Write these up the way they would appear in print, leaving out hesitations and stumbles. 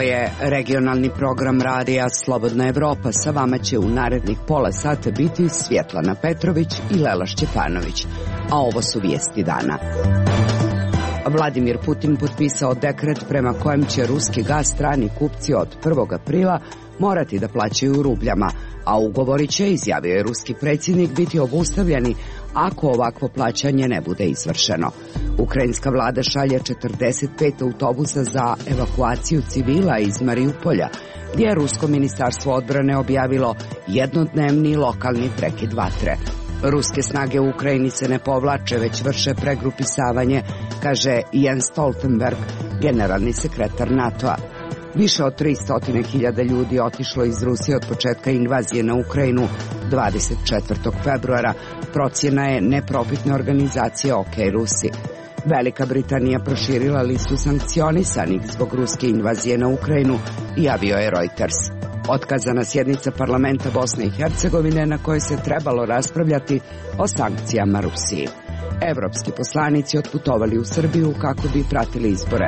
je regionalni program radija Slobodna Evropa. Sa vama će u narednih pola sata biti Svjetlana Petrović i Lela Šćepanović. A ovo su vijesti dana. Vladimir Putin potpisao dekret prema kojem će ruski gaz strani kupci od 1. aprila morati da plaćaju u rubljama, a ugovori će, izjavio je ruski predsjednik, biti obustavljeni ako ovakvo plaćanje ne bude izvršeno. Ukrajinska vlada šalje 45 autobusa za evakuaciju civila iz Mariupolja, gdje je rusko ministarstvo odbrane objavilo jednodnevni lokalni prekid vatre. Ruske snage u Ukrajini se ne povlače, već vrše pregrupisavanje, kaže Jens Stoltenberg, generalni sekretar NATO-a. Više od 300.000 ljudi otišlo iz Rusije od početka invazije na Ukrajinu 24. februara, procjena je neprofitne organizacije OK Rusi. Velika Britanija proširila listu sankcionisanih zbog ruske invazije na Ukrajinu, javio je Reuters. Otkazana sjednica parlamenta Bosne i Hercegovine na kojoj se trebalo raspravljati o sankcijama Rusiji. Evropski poslanici otputovali u Srbiju kako bi pratili izbore.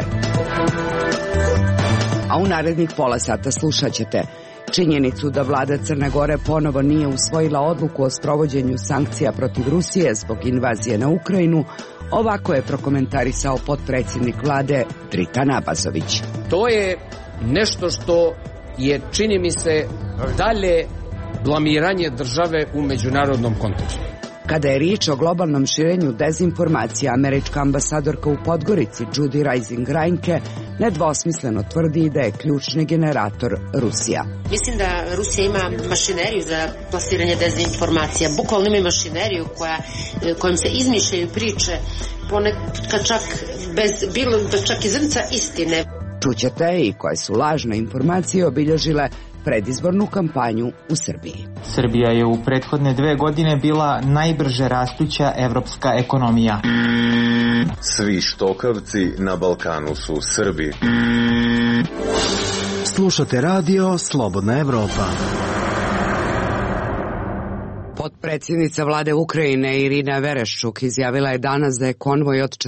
A u narednih pola sata slušat ćete činjenicu da vlada Crne Gore ponovo nije usvojila odluku o sprovođenju sankcija protiv Rusije zbog invazije na Ukrajinu. Ovako je prokomentarisao potpredsjednik vlade Dritan Abazović. To je nešto što je, čini mi se, dalje blamiranje države u međunarodnom kontekstu. Kada je riječ o globalnom širenju dezinformacija, američka ambasadorka u Podgorici Judy Rising Reinke nedvosmisleno tvrdi da je ključni generator Rusija. Mislim da Rusija ima mašineriju za plasiranje dezinformacija. Bukvalno ima mašineriju kojom se izmišljaju priče, ponekad čak bez čak i zrnca istine. Čućete i koje su lažne informacije obilježile predizbornu kampanju u Srbiji. Srbija je u prethodne 2 godine bila najbrže rastuća evropska ekonomija. Svi štokavci na Balkanu su Srbi. Slušate radio Slobodna Evropa. Potpredsjednica vlade Ukrajine Irina Vereščuk izjavila je danas da je konvoj od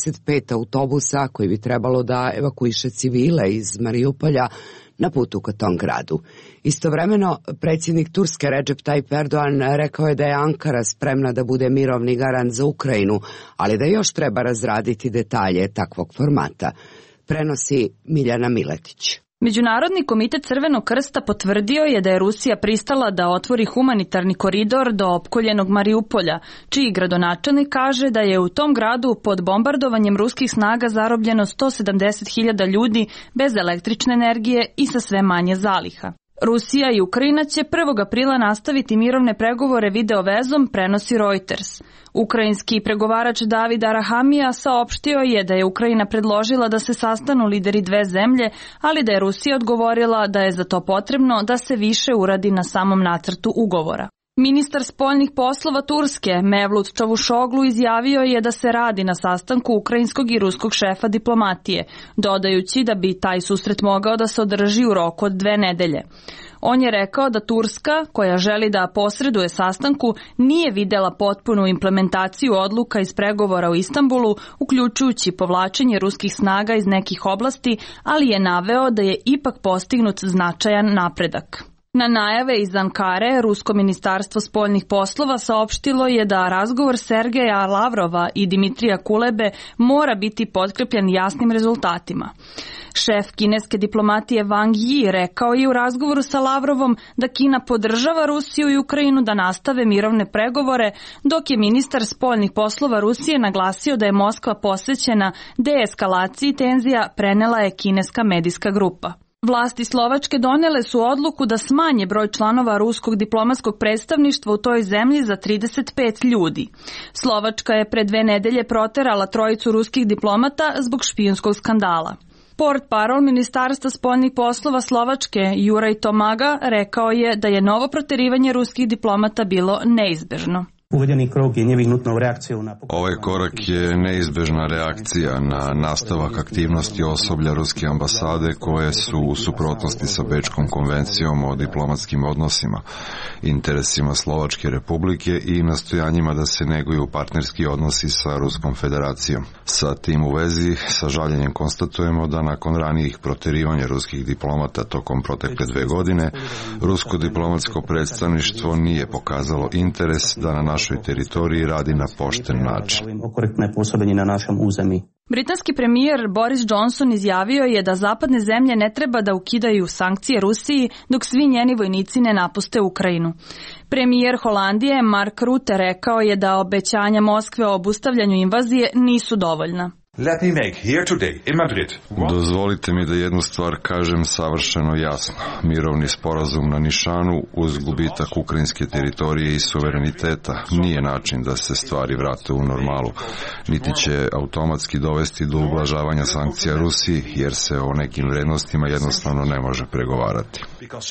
45 autobusa koji bi trebalo da evakuiše civile iz Mariupolja na putu ka tom gradu. Istovremeno, predsjednik Turske Recep Tayyip Erdogan rekao je da je Ankara spremna da bude mirovni garant za Ukrajinu, ali da još treba razraditi detalje takvog formata. Prenosi Miljana Miletić. Međunarodni komitet Crvenog krsta potvrdio je da je Rusija pristala da otvori humanitarni koridor do opkoljenog Mariupolja, čiji gradonačelnik kaže da je u tom gradu pod bombardovanjem ruskih snaga zarobljeno 170.000 ljudi bez električne energije i sa sve manje zaliha. Rusija i Ukrajina će 1. aprila nastaviti mirovne pregovore video vezom, prenosi Reuters. Ukrajinski pregovarač David Arahamija saopštio je da je Ukrajina predložila da se sastanu lideri dve zemlje, ali da je Rusija odgovorila da je za to potrebno da se više uradi na samom nacrtu ugovora. Ministar spoljnih poslova Turske Mevlut Čavuşoglu izjavio je da se radi na sastanku ukrajinskog i ruskog šefa diplomatije, dodajući da bi taj susret mogao da se održi u roku od 2 nedelje. On je rekao da Turska, koja želi da posreduje sastanku, nije videla potpunu implementaciju odluka iz pregovora u Istanbulu, uključujući povlačenje ruskih snaga iz nekih oblasti, ali je naveo da je ipak postignut značajan napredak. Na najave iz Ankare, Rusko ministarstvo spoljnih poslova saopštilo je da razgovor Sergeja Lavrova i Dimitrija Kulebe mora biti potkrepljen jasnim rezultatima. Šef kineske diplomatije Wang Yi rekao je u razgovoru sa Lavrovom da Kina podržava Rusiju i Ukrajinu da nastave mirovne pregovore, dok je ministar spoljnih poslova Rusije naglasio da je Moskva posvećena deeskalaciji tenzija, prenela je kineska medijska grupa. Vlasti Slovačke donele su odluku da smanje broj članova ruskog diplomatskog predstavništva u toj zemlji za 35 ljudi. Slovačka je pre 2 nedelje proterala 3 ruskih diplomata zbog špijunskog skandala. Portparol Ministarstva spoljnih poslova Slovačke Juraj Tomaga rekao je da je novo proterivanje ruskih diplomata bilo neizbežno. Ovaj korak je neizbežna reakcija na nastavak aktivnosti osoblja ruske ambasade koje su u suprotnosti sa Bečkom konvencijom o diplomatskim odnosima, interesima Slovačke republike i nastojanjima da se neguju partnerski odnosi sa Ruskom federacijom. Sa tim u vezi, sa žaljenjem konstatujemo da nakon ranijih proterivanja ruskih diplomata tokom protekle 2 godine, rusko diplomatsko predstavništvo nije pokazalo interes da na našoj teritoriji radi na pošten način. Britanski premijer Boris Johnson izjavio je da zapadne zemlje ne treba da ukidaju sankcije Rusiji dok svi njeni vojnici ne napuste Ukrajinu. Premijer Holandije Mark Rutte rekao je da obećanja Moskve o obustavljanju invazije nisu dovoljna. Dozvolite mi da jednu stvar kažem savršeno jasno. Mirovni sporazum na nišanu uz gubitak ukrajinske teritorije i suvereniteta nije način da se stvari vrate u normalu, niti će automatski dovesti do ublažavanja sankcija Rusiji, jer se o nekim vrednostima jednostavno ne može pregovarati.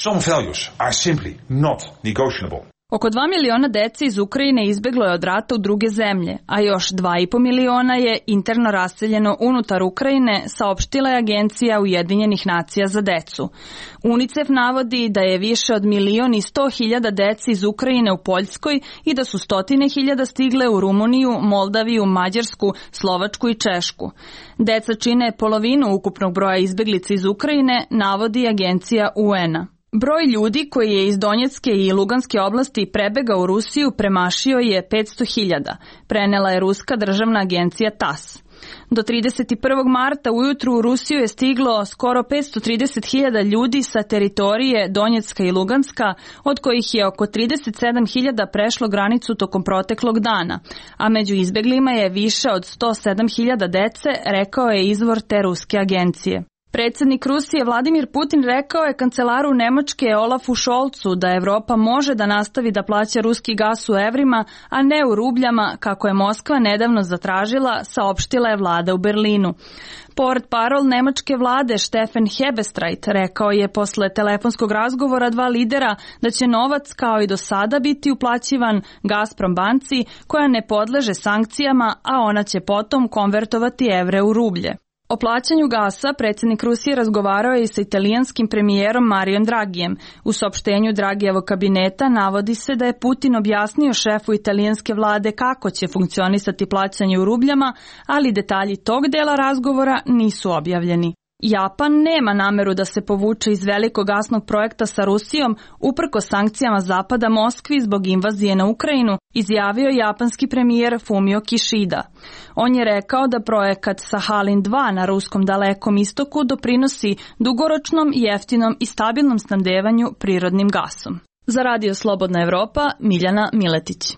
Oko 2 miliona dece iz Ukrajine izbeglo je od rata u druge zemlje, a još 2,5 miliona je interno raseljeno unutar Ukrajine, saopštila je Agencija Ujedinjenih nacija za decu. UNICEF navodi da je više od 1.100.000 dece iz Ukrajine u Poljskoj i da su 100.000 stigle u Rumuniju, Moldaviju, Mađarsku, Slovačku i Češku. Deca čine polovinu ukupnog broja izbeglica iz Ukrajine, navodi Agencija UN-a. Broj ljudi koji je iz Donjecke i Luganske oblasti prebegao u Rusiju premašio je 500.000, prenela je ruska državna agencija TASS. Do 31. marta ujutru u Rusiju je stiglo skoro 530.000 ljudi sa teritorije Donjecka i Luganska, od kojih je oko 37.000 prešlo granicu tokom proteklog dana, a među izbeglima je više od 107.000 dece, rekao je izvor te ruske agencije. Predsjednik Rusije Vladimir Putin rekao je kancelaru Nemačke Olafu Scholzu da Evropa može da nastavi da plaća ruski gas u evrima, a ne u rubljama, kako je Moskva nedavno zatražila, saopštila je vlada u Berlinu. Portparol nemačke vlade Steffen Hebestreit rekao je posle telefonskog razgovora 2 lidera da će novac kao i do sada biti uplaćivan Gazprom banci koja ne podleže sankcijama, a ona će potom konvertovati evre u rublje. O plaćanju gasa predsjednik Rusije razgovarao je i sa italijanskim premijerom Mariom Dragijem. U saopštenju Dragijevog kabineta navodi se da je Putin objasnio šefu italijanske vlade kako će funkcionisati plaćanje u rubljama, ali detalji tog dela razgovora nisu objavljeni. Japan nema nameru da se povuče iz velikog gasnog projekta sa Rusijom uprkos sankcijama Zapada Moskvi zbog invazije na Ukrajinu, izjavio japanski premijer Fumio Kishida. On je rekao da projekat Sahalin 2 na ruskom Dalekom istoku doprinosi dugoročnom, jeftinom i stabilnom snabdevanju prirodnim gasom. Za Radio Slobodna Evropa, Miljana Miletić.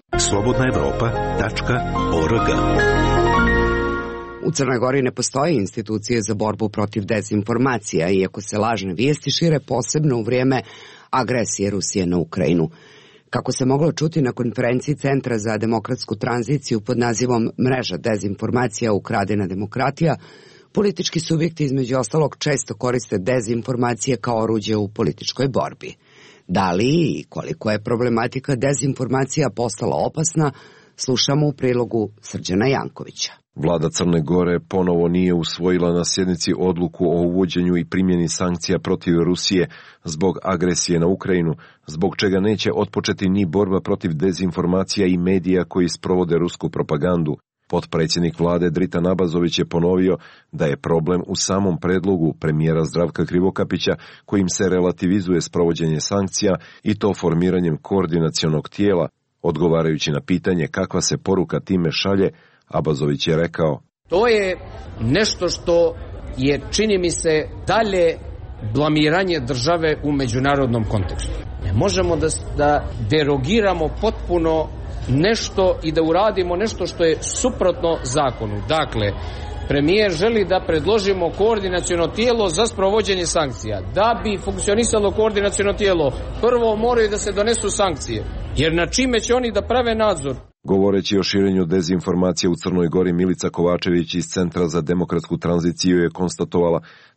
slobodnaevropa.org. U Crnoj Gori ne postoje institucije za borbu protiv dezinformacija, iako se lažne vijesti šire posebno u vrijeme agresije Rusije na Ukrajinu. Kako se moglo čuti na konferenciji Centra za demokratsku tranziciju pod nazivom Mreža dezinformacija ukradena demokratija, politički subjekti između ostalog često koriste dezinformacije kao oruđe u političkoj borbi. Da li i koliko je problematika dezinformacija postala opasna, slušamo u prilogu Srđana Jankovića. Vlada Crne Gore ponovo nije usvojila na sjednici odluku o uvođenju i primjeni sankcija protiv Rusije zbog agresije na Ukrajinu, zbog čega neće otpočeti ni borba protiv dezinformacija i medija koji sprovode rusku propagandu. Potpredsjednik vlade Dritan Abazović je ponovio da je problem u samom predlogu premijera Zdravka Krivokapića kojim se relativizuje sprovođenje sankcija i to formiranjem koordinacionog tijela. Odgovarajući na pitanje kakva se poruka time šalje, Abazović je rekao: To je nešto što je, čini mi se, dalje blamiranje države u međunarodnom kontekstu. Ne možemo da derogiramo potpuno nešto i da uradimo nešto što je suprotno zakonu. Dakle, premijer želi da predložimo koordinaciono tijelo za sprovođenje sankcija. Da bi funkcionisalo koordinaciono tijelo, prvo moraju da se donesu sankcije, jer na čime će oni da prave nadzor? Govoreći o širenju dezinformacije u Crnoj Gori, Milica Kovačević iz Centra za demokratsku tranziciju je konstatovala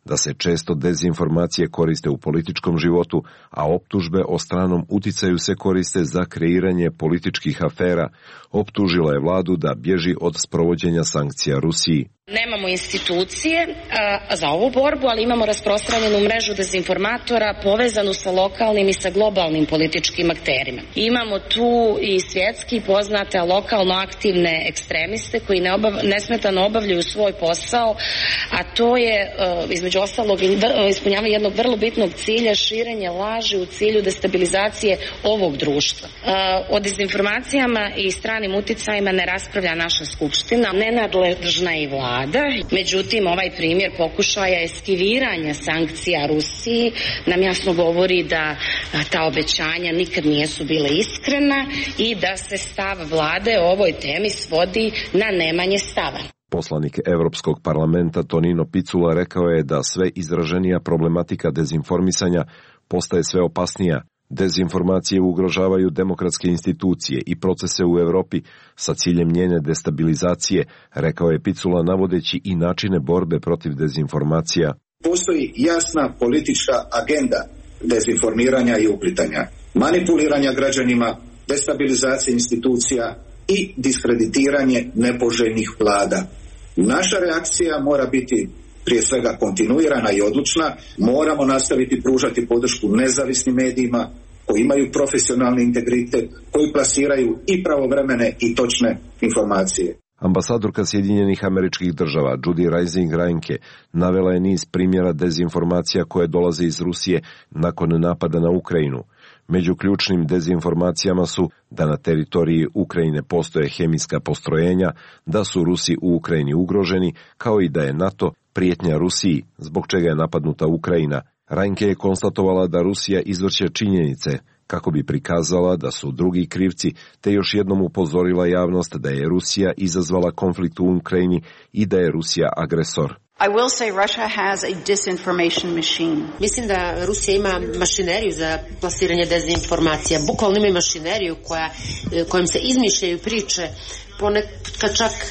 da se često dezinformacije koriste u političkom životu, a optužbe o stranom uticaju se koriste za kreiranje političkih afera. Optužila je vladu da bježi od sprovođenja sankcija Rusiji. Nemamo institucije za ovu borbu, ali imamo rasprostranjenu mrežu dezinformatora povezanu sa lokalnim i sa globalnim političkim akterima. Imamo tu i svjetski poznate lokalno aktivne ekstremiste koji nesmetano obavljaju svoj posao, a to je između ostalog ispunjavanje jednog vrlo bitnog cilja, širenje laži u cilju destabilizacije ovog društva. O dezinformacijama i stranim uticajima ne raspravlja naša skupština, nenadležna je i vlada. Međutim, ovaj primjer pokušaja eskiviranja sankcija Rusiji nam jasno govori da ta obećanja nikad nisu bile iskrena i da se stav vlade o ovoj temi svodi na nemanje stava. Poslanik Evropskog parlamenta Tonino Picula rekao je da sve izraženija problematika dezinformisanja postaje sve opasnija. Dezinformacije ugrožavaju demokratske institucije i procese u Evropi sa ciljem njene destabilizacije, rekao je Picula navodeći i načine borbe protiv dezinformacija. Postoji jasna politička agenda dezinformiranja i uplitanja, manipuliranja građanima, destabilizacije institucija i diskreditiranje nepoželjnih vlada. Naša reakcija mora biti prije svega kontinuirana i odlučna. Moramo nastaviti pružati podršku nezavisnim medijima koji imaju profesionalni integritet, koji plasiraju i pravovremene i točne informacije. Ambasadorka Sjedinjenih Američkih Država Judy Rising Reinke navela je niz primjera dezinformacija koje dolaze iz Rusije nakon napada na Ukrajinu. Među ključnim dezinformacijama su da na teritoriji Ukrajine postoje hemijska postrojenja, da su Rusi u Ukrajini ugroženi, kao i da je NATO prijetnja Rusiji, zbog čega je napadnuta Ukrajina. Reinke je konstatovala da Rusija izvrće činjenice kako bi prikazala da su drugi krivci, te još jednom upozorila javnost da je Rusija izazvala konflikt u Ukrajini i da je Rusija agresor. I will say Russia has a disinformation machine. Mislim da Rusija ima mašineriju za plasiranje dezinformacija. Bukvalno ima mašineriju kojom se izmišljaju priče, ponekad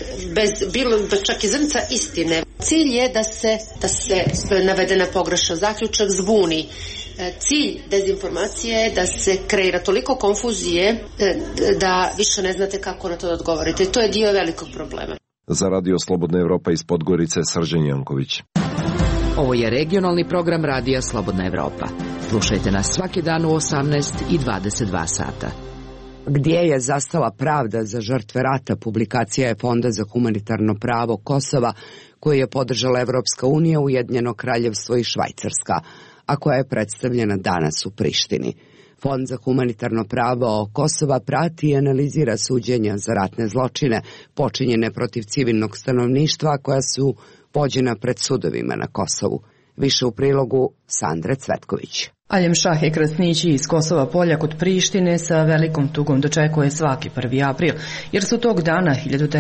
čak i zrnca istine. Cilj je da se navedena pogrešan zaključak zbuni. Cilj dezinformacije je da se kreira toliko konfuzije da više ne znate kako na to da odgovorite. To je dio velikog problema. Za Radio Slobodna Evropa iz Podgorice, Srđan Janković. Ovo je regionalni program Radija Slobodna Evropa. Slušajte nas svaki dan u 18 i 22 sata. Gdje je zastala pravda za žrtve rata? Publikacija je Fonda za humanitarno pravo Kosova, koju je podržala Evropska unija, Ujedinjeno kraljevstvo i Švajcarska, a koja je predstavljena danas u Prištini. Fond za humanitarno pravo Kosova prati i analizira suđenja za ratne zločine počinjene protiv civilnog stanovništva koja su vođena pred sudovima na Kosovu. Više u prilogu Sandre Cvetković. Aljem Šahe Krasnići iz Kosova Polja kod Prištine sa velikom tugom dočekuje svaki 1. april, jer su tog dana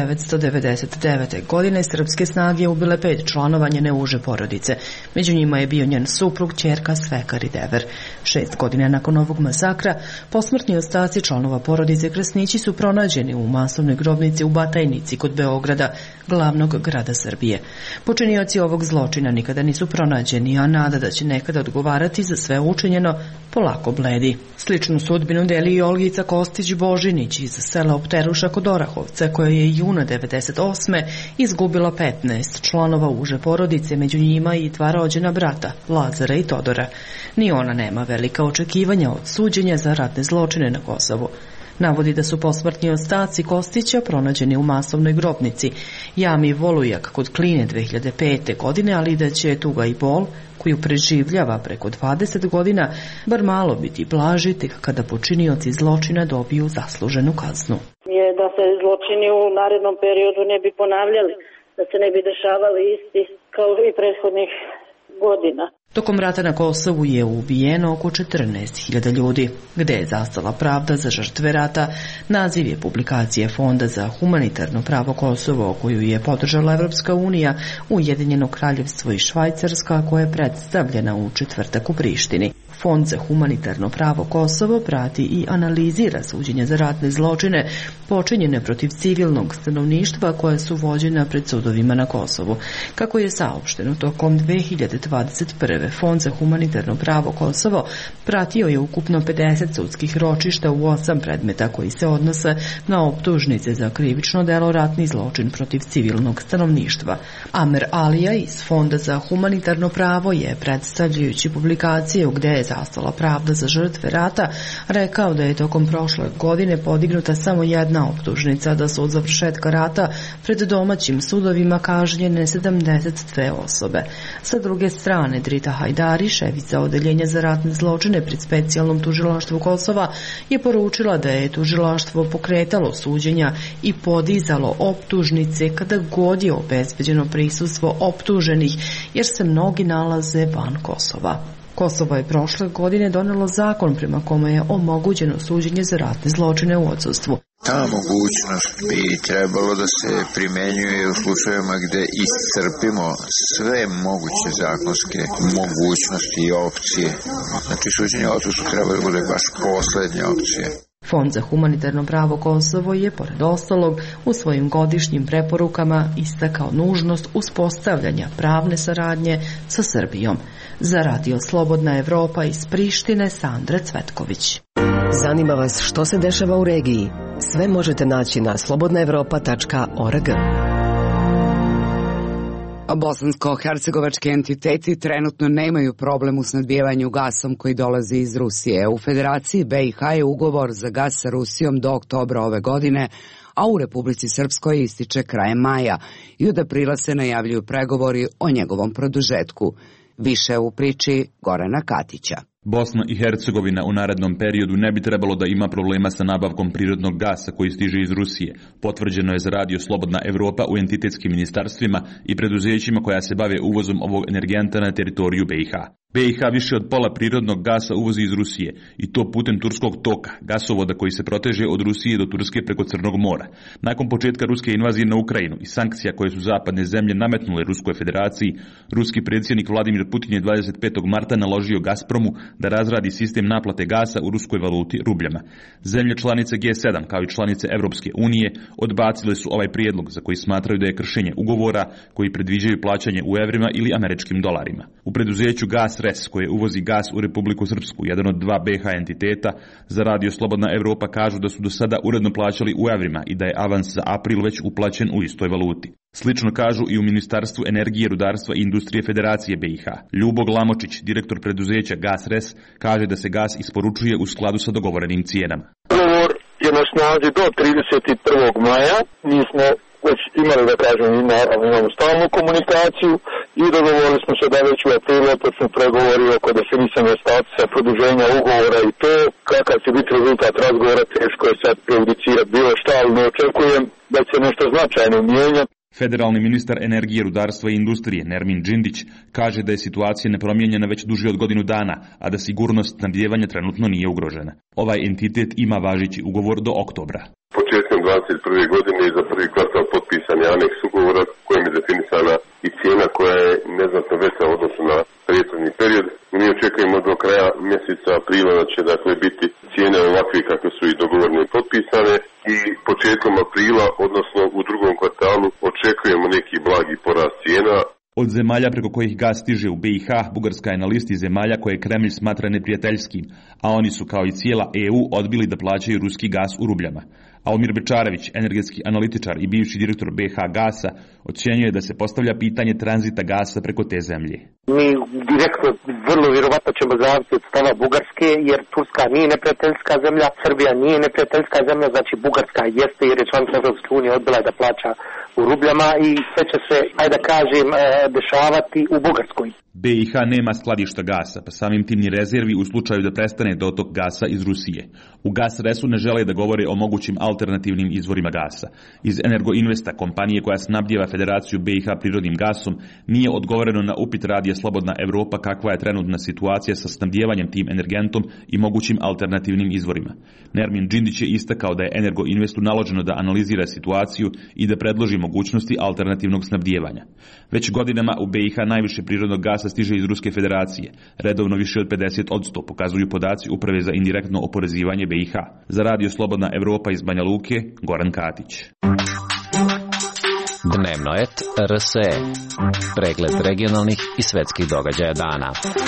1999. godine srpske snage ubile 5 članova njene uže porodice. Među njima je bio njen suprug, ćerka Svekar i Dever. 6 godina nakon ovog masakra, posmrtni ostaci članova porodice Krasnići su pronađeni u masovnoj grobnici u Batajnici kod Beograda, glavnog grada Srbije. Počinioci ovog zločina nikada nisu pronađeni, a nada da će nekada odgovarati za sve učinjeno polako bledi. Sličnu sudbinu deli i Olgica Kostić-Božinić iz sela Opteruša kod Orahovca, koja je juna 1998. izgubila 15 članova uže porodice, među njima i 2 rođena brata, Lazara i Todora. Ni ona nema velika očekivanja od suđenja za ratne zločine na Kosovu. Navodi da su posmrtni ostaci Kostića pronađeni u masovnoj grobnici Jami Volujak kod Kline 2005. godine, ali da će tuga i bol, koju preživljava preko 20 godina, bar malo biti blaži tek kada počinioci zločina dobiju zasluženu kaznu. Je da se zločini u narednom periodu ne bi ponavljali, da se ne bi dešavali isti kao i prethodnih godina. Tokom rata na Kosovu je ubijeno oko 14.000 ljudi. Gde je zastala pravda za žrtve rata? Naziv je publikacije Fonda za humanitarno pravo Kosovo, koju je podržala Evropska unija, Ujedinjeno kraljevstvo i Švajcarska, koja je predstavljena u četvrtak u Prištini. Fond za humanitarno pravo Kosovo prati i analizira suđenja za ratne zločine počinjene protiv civilnog stanovništva koje su vođena pred sudovima na Kosovu. Kako je saopšteno, tokom 2021. Fond za humanitarno pravo Kosovo pratio je ukupno 50 sudskih ročišta u 8 predmeta koji se odnose na optužnice za krivično delo ratni zločin protiv civilnog stanovništva. Amer Alija iz Fonda za humanitarno pravo je, predstavljajući publikaciju gde je zastala pravda za žrtve rata, rekao da je tokom prošle godine podignuta samo jedna optužnica, da su od završetka rata pred domaćim sudovima kažnjene 72 osobe. Sa druge strane, Drita Hajdari, šefica odeljenja za ratne zločine pri specijalnom tužilaštvu Kosova, je poručila da je tužilaštvo pokretalo suđenja i podizalo optužnice kada god je obezbeđeno prisustvo optuženih, jer se mnogi nalaze van Kosova. Kosovo je prošle godine donelo zakon prema kome je omogućeno suđenje za ratne zločine u odsustvu. Ta mogućnost bi trebalo da se primenjuje u slučajevima gde iscrpimo sve moguće zakonske mogućnosti i opcije. Znači, suđenje u odsustvu treba da bude baš poslednja opcija. Fond za humanitarno pravo Kosovo je, pored ostalog, u svojim godišnjim preporukama istakao nužnost uspostavljanja pravne saradnje sa Srbijom. Za Radio Slobodna Evropa iz Prištine, Sandra Cvetković. Zanima vas što se dešava u regiji? Sve možete naći na slobodnaevropa.org. Bosansko-hercegovački entiteti trenutno nemaju problem u snabdijevanju gasom koji dolazi iz Rusije. U Federaciji BiH je ugovor za gas sa Rusijom do oktobra ove godine, a u Republici Srpskoj ističe krajem maja i od aprila se najavljuju pregovori o njegovom produžetku. Više u priči Gorana Katića. Bosna i Hercegovina u narednom periodu ne bi trebalo da ima problema sa nabavkom prirodnog gasa koji stiže iz Rusije. Potvrđeno je za Radio Slobodna Evropa u entitetskim ministarstvima i preduzećima koja se bave uvozom ovog energenta na teritoriju BiH. BiH više od pola prirodnog gasa uvozi iz Rusije i to putem turskog toka, gasovoda koji se proteže od Rusije do Turske preko Crnog mora. Nakon početka ruske invazije na Ukrajinu i sankcija koje su zapadne zemlje nametnule Ruskoj federaciji, ruski predsjednik Vladimir Putin je 25. marta naložio Gazpromu da razradi sistem naplate gasa u ruskoj valuti rubljama. Zemlje članice G7 kao i članice Evropske unije odbacile su ovaj prijedlog za koji smatraju da je kršenje ugovora koji predviđaju plaćanje u evrima ili američkim dolarima. U preduzeću GasRes koje uvozi gas u Republiku Srpsku, jedan od dva BiH entiteta, za Radio Slobodna Evropa kažu da su do sada uredno plaćali u evrima i da je avans za april već uplaćen u istoj valuti. Slično kažu i u Ministarstvu energije, rudarstva i industrije Federacije BiH. Ljubo Glamočić, direktor preduzeća GasRes, kaže da se gas isporučuje u skladu sa dogovorenim cijenama. Ugovor je na snazi do 31. maja. Mi smo već imali, da kažem, imamo stalnu komunikaciju i dogovorili smo se da već u aprilu počnu pregovori oko definisanja statusa, produženja ugovora i to. Kakav će biti rezultat razgovora, teško je sad prejudicirati bilo šta, ali ne očekujem da će nešto značajno mijenjati. Federalni ministar energije, rudarstva i industrije Nermin Džindić kaže da je situacija nepromijenjena već duže od godinu dana, a da sigurnost snabdijevanja trenutno nije ugrožena. Ovaj entitet ima važeći ugovor do oktobra. Početkom 2021. godine i za prvi kvartal potpisan je aneks ugovora kojim je definisana i cijena koja je neznatno veća u odnosu na prethodni period. Mi očekujemo do kraja mjeseca aprila da će biti cijene ovakve kakve su i dogovorene i potpisane i početkom aprila, odnosno u drugom kvartalu, očekujemo neki blagi porast cijena. Od zemalja preko kojih gas stiže u BiH, Bugarska je na listi zemalja koje Kremlj smatra neprijateljskim, a oni su kao i cijela EU odbili da plaćaju ruski gas u rubljama. Almir Bečarević, energetski analitičar i bivši direktor BiH Gasa, ocjenjuje da se postavlja pitanje tranzita gasa preko te zemlje. Mi direktno vrlo vjerovatno ćemo zavisiti od stava Bugarske, jer Turska nije neprijateljska zemlja, Srbija nije neprijateljska zemlja, znači Bugarska jeste jer je članica Evropske unije odbila da plaća u rubljama i sve će se, ajde da kažem, dešavati u Bugarskoj. BiH nema skladišta gasa, pa samim tim ni rezervi u slučaju da prestane dotok gasa iz Rusije. U GasResu ne žele da govore o mogućim alternativnim izvorima gasa. Iz Energoinvesta, kompanije koja snabdijeva Federaciju BiH prirodnim gasom, nije odgovoreno na upit Radija Slobodna Evropa kakva je trenutna situacija sa snabdijevanjem tim energentom i mogućim alternativnim izvorima. Nermin Džindić je istakao da je Energoinvestu naloženo da analizira situaciju i da predloži mogućnosti alternativnog snabdijevanja. Već godinama godinama u BiH najviše prirodnog gasa stiže iz Ruske federacije, redovno više od 50%, pokazuju podaci Uprave za indirektno oporezivanje BiH. Za Radio Slobodna Evropa iz Banja Luke, Goran Katić. Dnevnoet RSE. Pregled regionalnih i svetskih događaja dana.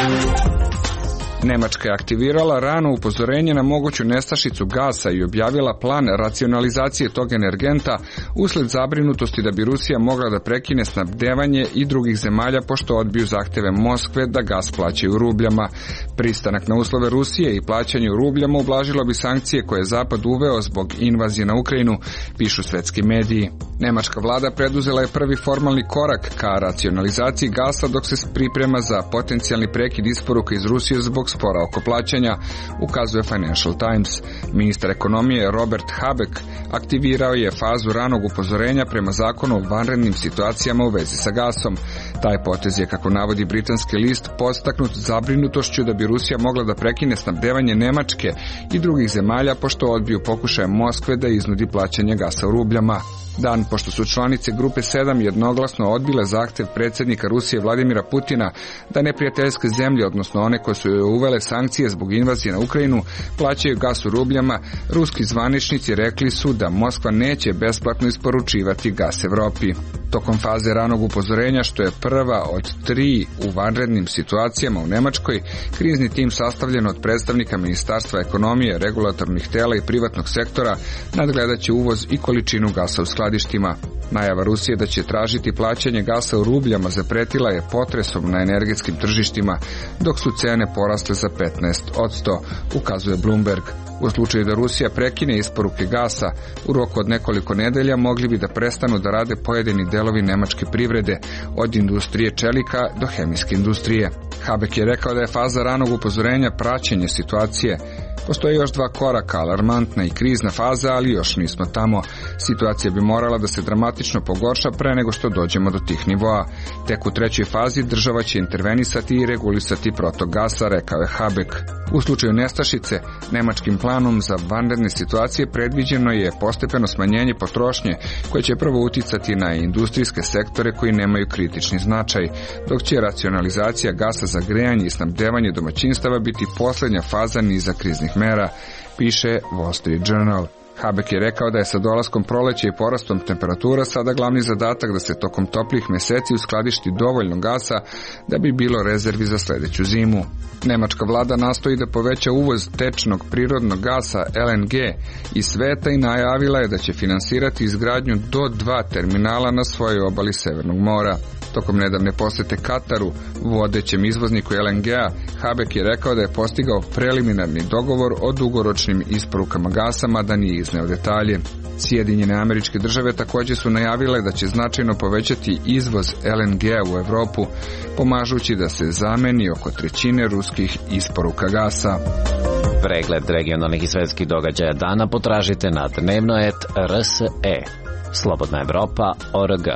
Nemačka je aktivirala rano upozorenje na moguću nestašicu gasa i objavila plan racionalizacije tog energenta usled zabrinutosti da bi Rusija mogla da prekine snabdevanje i drugih zemalja pošto odbiju zahteve Moskve da gas plaćaju u rubljama. Pristanak na uslove Rusije i plaćanje u rubljama ublažilo bi sankcije koje je Zapad uveo zbog invazije na Ukrajinu, pišu svetski mediji. Nemačka vlada preduzela je prvi formalni korak ka racionalizaciji gasa dok se priprema za potencijalni prekid isporuka iz Rusije zbog spora oko plaćanja, ukazuje Financial Times. Ministar ekonomije Robert Habeck aktivirao je fazu ranog upozorenja prema zakonu o vanrednim situacijama u vezi sa gasom. Taj potez je, kako navodi britanski list, podstaknut zabrinutošću da bi Rusija mogla da prekine snabdevanje Nemačke i drugih zemalja pošto odbiju pokušaje Moskve da iznudi plaćanje gasa u rubljama. Dan pošto su članice Grupe 7 jednoglasno odbile zahtev predsjednika Rusije Vladimira Putina da neprijateljske zemlje, odnosno one koje su uvele sankcije zbog invazije na Ukrajinu, plaćaju gas u rubljama, ruski zvaničnici rekli su da Moskva neće besplatno isporučivati gas Evropi. Tokom faze ranog upozorenja, što je prva od 3 u vanrednim situacijama u Nemačkoj, krizni tim sastavljen od predstavnika Ministarstva ekonomije, regulatornih tela i privatnog sektora nadgledat će uvoz i količinu gasa u skladištima. Najava Rusije da će tražiti plaćanje gasa u rubljama zapretila je potresom na energetskim tržištima, dok su cene porasle za 15%, ukazuje Bloomberg. U slučaju da Rusija prekine isporuke gasa, u roku od nekoliko nedelja mogli bi da prestanu da rade pojedini delovi nemačke privrede, od industrije čelika do hemijske industrije. Habeck je rekao da je faza ranog upozorenja praćenje situacije. Postoje još 2 koraka, alarmantna i krizna faza, ali još nismo tamo. Situacija bi morala da se dramatično pogorša pre nego što dođemo do tih nivoa. Tek u 3. fazi država će intervenisati i regulisati protok gasa, rekao je Habeck. U slučaju nestašice, nemačkim planom za vanredne situacije predviđeno je postepeno smanjenje potrošnje koje će prvo uticati na industrijske sektore koji nemaju kritični značaj, dok će racionalizacija gasa za grejanje i snabdevanje domaćinstava biti posljednja faza niza kriznih mera, piše Wall Street Journal. Habeck je rekao da je sa dolaskom proleća i porastom temperatura sada glavni zadatak da se tokom toplih meseci uskladišti dovoljno gasa da bi bilo rezervi za sljedeću zimu. Nemačka vlada nastoji da poveća uvoz tečnog prirodnog gasa LNG iz sveta i najavila je da će finansirati izgradnju do 2 terminala na svojoj obali Severnog mora. Tokom nedavne posete Kataru, vodećem izvozniku LNG-a, Habeck je rekao da je postigao preliminarni dogovor o dugoročnim isporukama gasa, mada nije izneo detalje. Sjedinjene Američke Države također su najavile da će značajno povećati izvoz LNG-a u Evropu, pomažući da se zameni oko 1/3 ruskih isporuka gasa. Pregled regionalnih i svetskih događaja dana potražite na Dnevnoet RSE. Slobodna Evropa.org.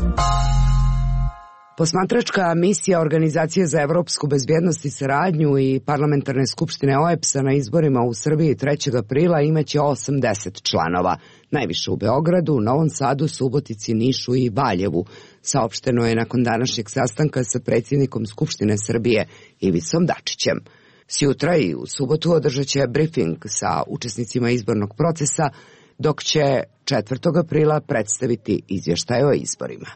Posmatračka misija Organizacije za evropsku bezbjednost i saradnju i parlamentarne skupštine OEBS-a na izborima u Srbiji 3. aprila imaće 80 članova, najviše u Beogradu, Novom Sadu, Subotici, Nišu i Valjevu, saopšteno je nakon današnjeg sastanka sa predsjednikom Skupštine Srbije Ivicom Dačićem. Sjutra i u subotu održat će brifing sa učesnicima izbornog procesa, dok će 4. aprila predstaviti izvještaj o izborima.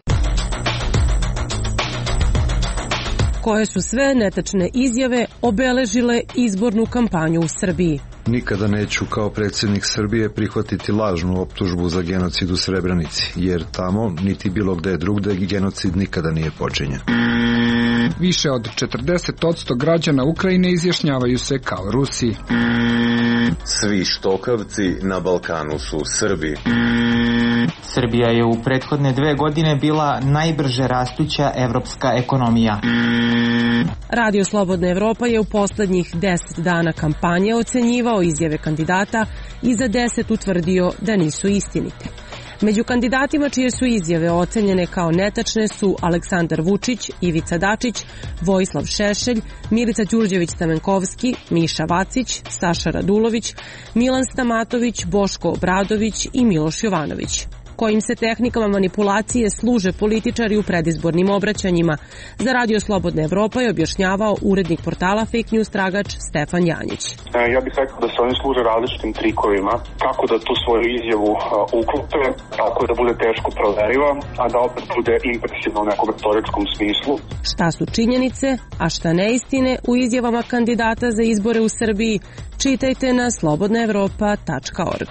Koje su sve netačne izjave obeležile izbornu kampanju u Srbiji? Nikada neću kao predsjednik Srbije prihvatiti lažnu optužbu za genocid u Srebrenici, jer tamo, niti bilo gde drugde, genocid nikada nije počinjen. Više od 40% građana Ukrajine izjašnjavaju se kao Rusi. Svi štokavci na Balkanu su Srbi. Srbija je u prethodne 2 godine bila najbrže rastuća evropska ekonomija. Radio Slobodna Evropa je u poslednjih 10 dana kampanje ocenjivao izjave kandidata i za 10 utvrdio da nisu istinite. Među kandidatima čije su izjave ocenjene kao netačne su Aleksandar Vučić, Ivica Dačić, Vojislav Šešelj, Milica Đurđević-Stamenkovski, Miša Vacić, Saša Radulović, Milan Stamatović, Boško Obradović i Miloš Jovanović. kojim se tehnikama manipulacije služe političari u predizbornim obraćanjima. Za Radio Slobodna Evropa je objašnjavao urednik portala Fake News Tragač Stefan Janjić. Ja bih rekao da se oni služe različitim trikovima, kako da tu svoju izjavu uklope, tako da bude teško proveriva, a da opet bude impresivno u nekom retoričkom smislu. Šta su činjenice, a šta neistine u izjavama kandidata za izbore u Srbiji, čitajte na slobodnaevropa.org.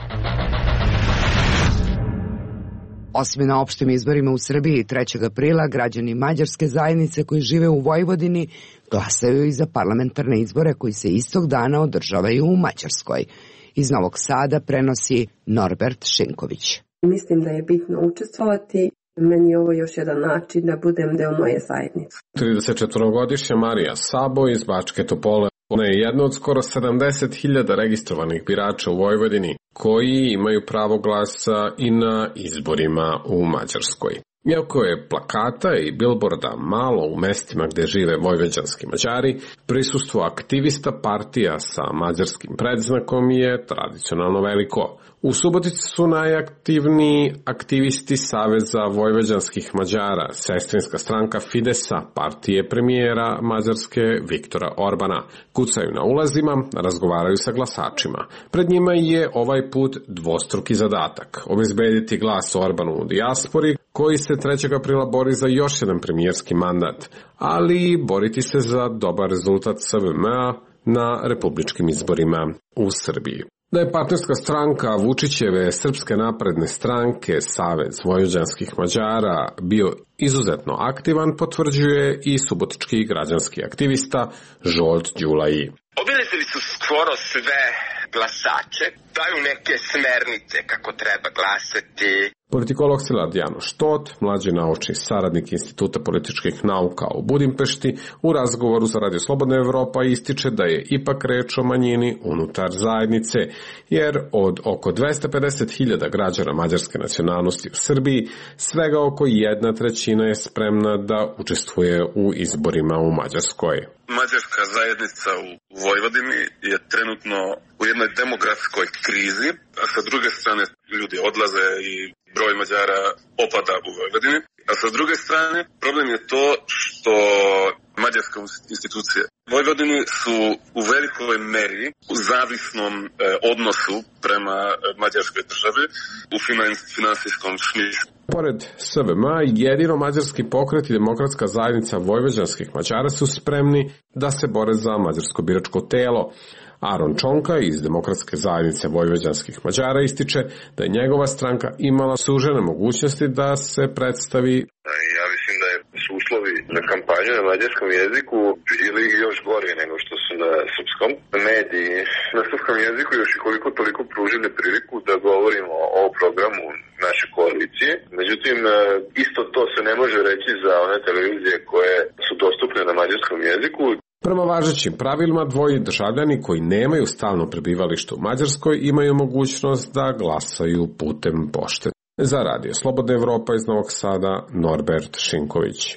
Osim na opštim izborima u Srbiji 3. aprila građani mađarske zajednice koji žive u Vojvodini glasaju i za parlamentarne izbore koji se istog dana održavaju u Mađarskoj. Iz Novog Sada prenosi Norbert Šinković. Mislim da je bitno učestvovati. Meni je ovo još jedan način da budem deo moje zajednice. 34-godišnja Marija Sabo iz Bačke Topole. Ona je jedna od skoro 70.000 registrovanih birača u Vojvodini koji imaju pravo glasa i na izborima u Mađarskoj. Iako je plakata i bilborda malo u mestima gde žive vojvođanski Mađari, prisustvo aktivista partija sa mađarskim predznakom je tradicionalno veliko. U Subotici su najaktivniji aktivisti Saveza vojvođanskih Mađara, sestrinska stranka Fidesa, partije premijera Mađarske Viktora Orbana. Kucaju na ulazima, razgovaraju sa glasačima. Pred njima je ovaj put dvostruki zadatak – obezbediti glas Orbanu u dijaspori, koji se 3. aprila bori za još jedan premijerski mandat, ali boriti se za dobar rezultat SVM-a na republičkim izborima u Srbiji. Da je partnerska stranka Vučićeve Srpske napredne stranke Savez vojvođanskih Mađara bio izuzetno aktivan, potvrđuje i subotički građanski aktivista Žolt Đulaji. Obilazili su skoro sve glasače, daju neke smernice kako treba glasati. Politikolog Szilard Janoš Tot, mlađi naučni saradnik Instituta političkih nauka u Budimpešti, u razgovoru za Radio Slobodna Evropa ističe da je ipak reč o manjini unutar zajednice, jer od oko 250.000 građana mađarske nacionalnosti u Srbiji, svega oko 1/3 je spremna da učestvuje u izborima u Mađarskoj. Mađarska zajednica u Vojvodini je trenutno u jednoj demografskoj krizi, a sa druge strane ljudi odlaze i broj Mađara opada u Vojvodini. A sa druge strane, problem je to što mađarske institucije u Vojvodini su u velikoj meri u zavisnom odnosu prema mađarskoj državi u finansijskom smislu. Pored SVM, jedino mađarski pokret i demokratska zajednica vojvođanskih Mađara su spremni da se bore za mađarsko biračko telo. Aron Čonka iz Demokratske zajednice vojvođanskih Mađara ističe da je njegova stranka imala sužene mogućnosti da se predstavi. Ja mislim da su uslovi za kampanju na mađarskom jeziku bili još gori nego što su na srpskom. Mediji na srpskom jeziku još i koliko toliko pružili priliku da govorimo o programu naše koalicije. Međutim, isto to se ne može reći za one televizije koje su dostupne na mađarskom jeziku. Prema važećim pravilima, dvoji državljani koji nemaju stalno prebivalište u Mađarskoj imaju mogućnost da glasaju putem pošte. Za Radio Slobodna Evropa iz Novog Sada, Norbert Šinković.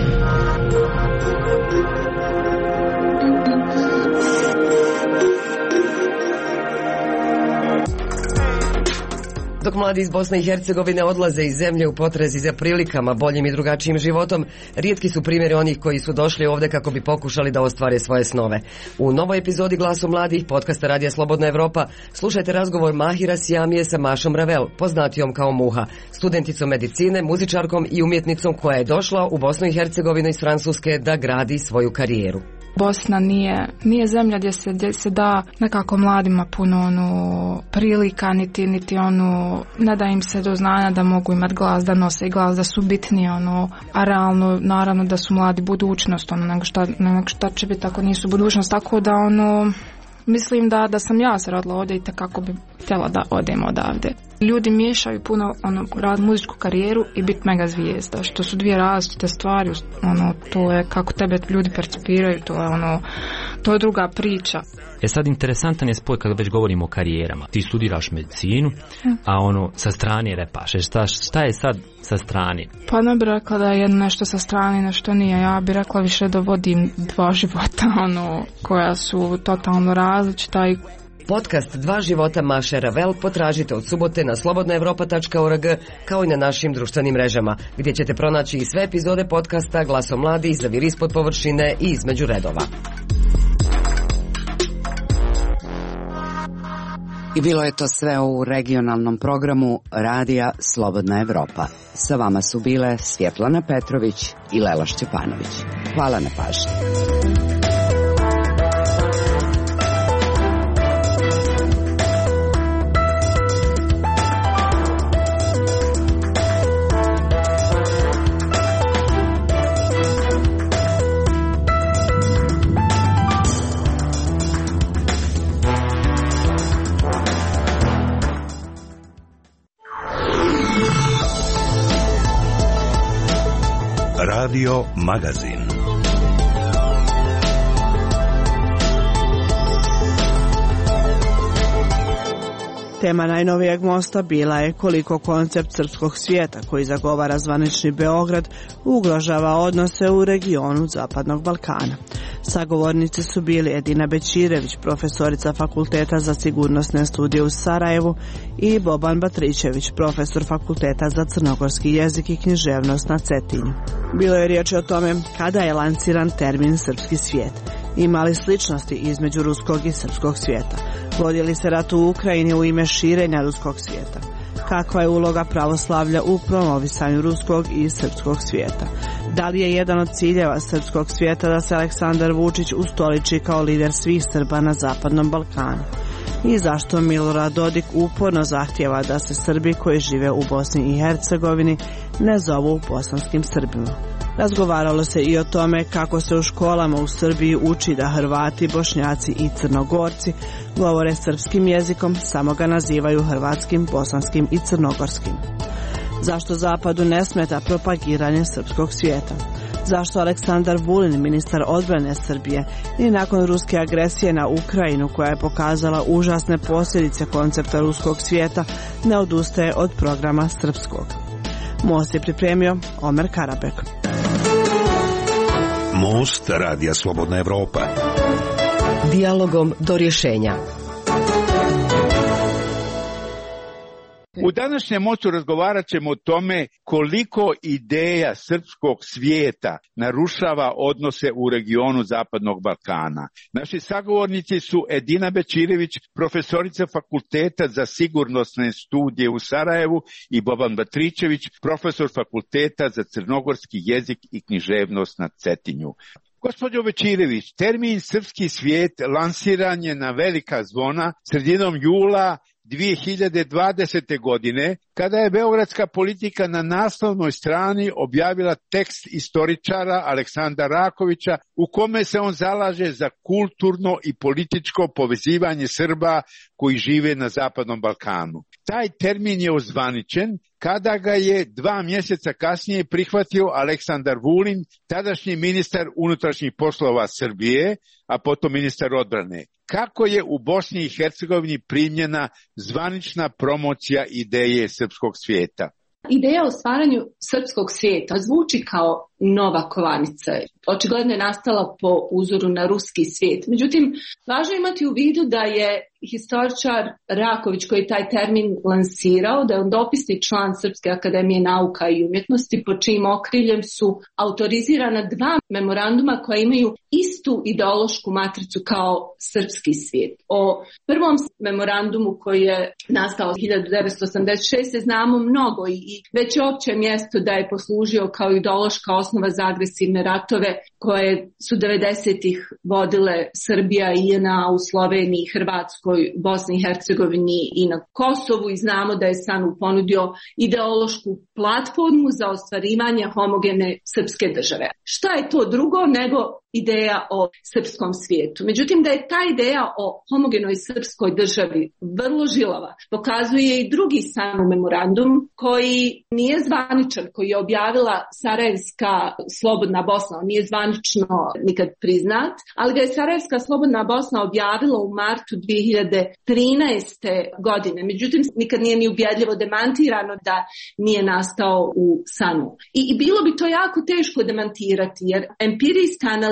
Dok mladi iz Bosne i Hercegovine odlaze iz zemlje u potrazi za prilikama, boljim i drugačijim životom, rijetki su primjeri onih koji su došli ovdje kako bi pokušali da ostvare svoje snove. U novoj epizodi Glasu mladih, podcasta Radija Slobodna Evropa, slušajte razgovor Mahira Sijamije sa Mašom Ravel, poznatijom kao Muha, studenticom medicine, muzičarkom i umjetnicom koja je došla u Bosnu i Hercegovinu iz Francuske da gradi svoju karijeru. Bosna nije zemlja gdje se da nekako mladima puno prilika, niti ne da im se do znanja da mogu imati glas, da nose glas, da su bitni a realno naravno da su mladi budućnost, nego šta će biti ako nisu budućnost, tako da mislim da sam ja se rodila ovdje i tako bi htjela da odem odavde. Ljudi miješaju puno rad muzičku karijeru i biti mega zvijezda, što su dvije različite stvari, to je kako tebe ljudi percipiraju, to je druga priča. Sad interesantan je spoj kada već govorimo o karijerama. Ti studiraš medicinu, a sa strane repaš. Šta je sad sa strane? Pa ne bi rekla da je nešto sa strane, nešto nije. Ja bi rekla više da vodim dva života, koja su totalno različita i Podcast Dva života Maše Ravel potražite od subote na slobodnaevropa.org kao i na našim društvenim mrežama, gdje ćete pronaći i sve epizode podcasta Glasom mladih, Zavir ispod površine i Između redova. I bilo je to sve u regionalnom programu Radija Slobodna Evropa. Sa vama su bile Svjetlana Petrović i Lela Šćepanović. Hvala na pažnji. Radio Magazin. Tema najnovijeg mosta bila je koliko koncept srpskog svijeta koji zagovara zvanični Beograd ugrožava odnose u regionu Zapadnog Balkana. Sagovornici su bili Edina Bećirević, profesorica Fakulteta za sigurnosne studije u Sarajevu, i Boban Batrićević, profesor Fakulteta za crnogorski jezik i književnost na Cetinju. Bilo je riječ o tome kada je lanciran termin srpski svijet. Ima li sličnosti između ruskog i srpskog svijeta? Vodi li se rat u Ukrajini u ime širenja ruskog svijeta? Kakva je uloga pravoslavlja u promovisanju ruskog i srpskog svijeta? Da li je jedan od ciljeva srpskog svijeta da se Aleksandar Vučić ustoliči kao lider svih Srba na Zapadnom Balkanu? I zašto Milorad Dodik uporno zahtijeva da se Srbi koji žive u Bosni i Hercegovini ne zovu bosanskim Srbima? Razgovaralo se i o tome kako se u školama u Srbiji uči da Hrvati, Bošnjaci i Crnogorci govore srpskim jezikom, samo ga nazivaju hrvatskim, bosanskim i crnogorskim. Zašto Zapadu ne smeta propagiranje srpskog svijeta? Zašto Aleksandar Vulin, ministar odbrane Srbije, i nakon ruske agresije na Ukrajinu koja je pokazala užasne posljedice koncepta ruskog svijeta, ne odustaje od programa srpskog? Most je pripremio Omer Karabek. Most Radija Slobodna Evropa. Dijalogom do rješenja. U današnjem mostu razgovarat ćemo o tome koliko ideja srpskog svijeta narušava odnose u regionu Zapadnog Balkana. Naši sagovornici su Edina Bećirević, profesorica Fakulteta za sigurnosne studije u Sarajevu, i Boban Batrićević, profesor Fakulteta za crnogorski jezik i književnost na Cetinju. Gospođo Bećirević, termin srpski svijet lansiran je na velika zvona sredinom jula 2020. godine, kada je beogradska politika na naslovnoj strani objavila tekst istoričara Aleksandra Rakovića u kome se on zalaže za kulturno i političko povezivanje Srba koji žive na Zapadnom Balkanu. Taj termin je ozvaničen kada ga je 2 mjeseca kasnije prihvatio Aleksandar Vulin, tadašnji ministar unutrašnjih poslova Srbije, a potom ministar odbrane. Kako je u Bosni i Hercegovini primljena zvanična promocija ideje srpskog svijeta? Ideja o stvaranju srpskog svijeta zvuči kao nova kovanica. Očigledno je nastala po uzoru na ruski svijet. Međutim, važno imati u vidu da je historičar Raković, koji je taj termin lansirao, da je on dopisni član Srpske akademije nauka i umjetnosti, po čijim okriljem su autorizirana 2 memoranduma koja imaju istu ideološku matricu kao srpski svijet. O prvom memorandumu koji je nastao 1986. znamo mnogo i već je opće mjesto da je poslužio kao ideološka osnova za agresivne ratove koje su 90-ih vodile Srbija i JNA u Sloveniji, Hrvatskoj, Bosni i Hercegovini i na Kosovu, i znamo da je SANU ponudio ideološku platformu za ostvarivanje homogene srpske države. Šta je to drugo nego ideja o srpskom svijetu? Međutim, da je ta ideja o homogenoj srpskoj državi vrlo žilava pokazuje i drugi SANU memorandum koji nije zvaničan, koji je objavila Sarajevska slobodna Bosna. On nije zvanično nikad priznat, ali ga je Sarajevska slobodna Bosna objavila u martu 2013. godine. Međutim, nikad nije ni ubjedljivo demantirano da nije nastao u SANU. I bilo bi to jako teško demantirati, jer empirijska analiza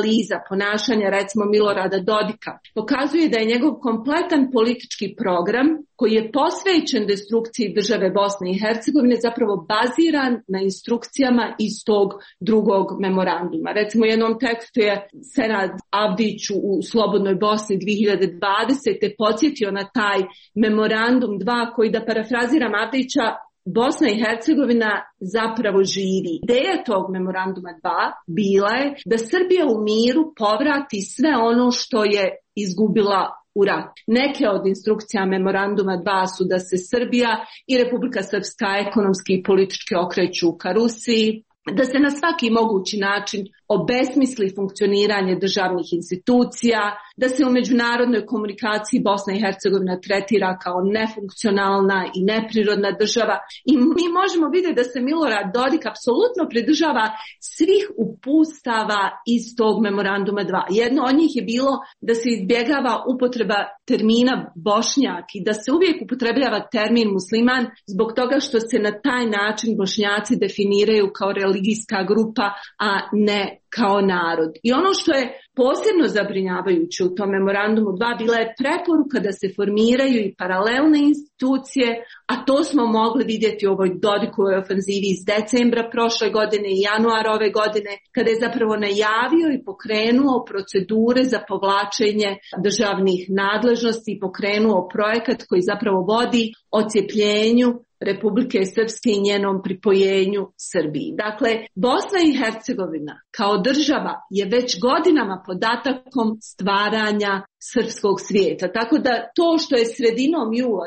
analiza ponašanja recimo Milorada Dodika pokazuje da je njegov kompletan politički program koji je posvećen destrukciji države Bosne i Hercegovine zapravo baziran na instrukcijama iz tog drugog memoranduma. Recimo u jednom tekstu je Senad Avdić u Slobodnoj Bosni 2020. podsjetio na taj memorandum 2 koji, da parafraziram Avdića, Bosna i Hercegovina zapravo živi. Ideja tog memoranduma 2 bila je da Srbija u miru povrati sve ono što je izgubila u ratu. Neke od instrukcija memoranduma 2 su da se Srbija i Republika Srpska ekonomski i politički okreću ka Rusiji, da se na svaki mogući način obesmisli funkcioniranje državnih institucija, da se u međunarodnoj komunikaciji Bosna i Hercegovina tretira kao nefunkcionalna i neprirodna država. I mi možemo vidjeti da se Milorad Dodik apsolutno pridržava svih upustava iz tog memoranduma 2. Jedno od njih je bilo da se izbjegava upotreba termina Bošnjak i da se uvijek upotrebljava termin musliman zbog toga što se na taj način Bošnjaci definiraju kao religijska grupa, a ne kao narod. I ono što je posebno zabrinjavajuće u tom memorandumu 2 bila je preporuka da se formiraju i paralelne institucije, a to smo mogli vidjeti u ovoj Dodikovoj ofenzivi iz decembra prošle godine i januara ove godine, kada je zapravo najavio i pokrenuo procedure za povlačenje državnih nadležnosti i pokrenuo projekat koji zapravo vodi odcijepljenju Republike Srpske i njenom pripojenju Srbiji. Dakle, Bosna i Hercegovina kao država je već godinama pod atakom stvaranja srpskog svijeta. Tako da to što je sredinom jula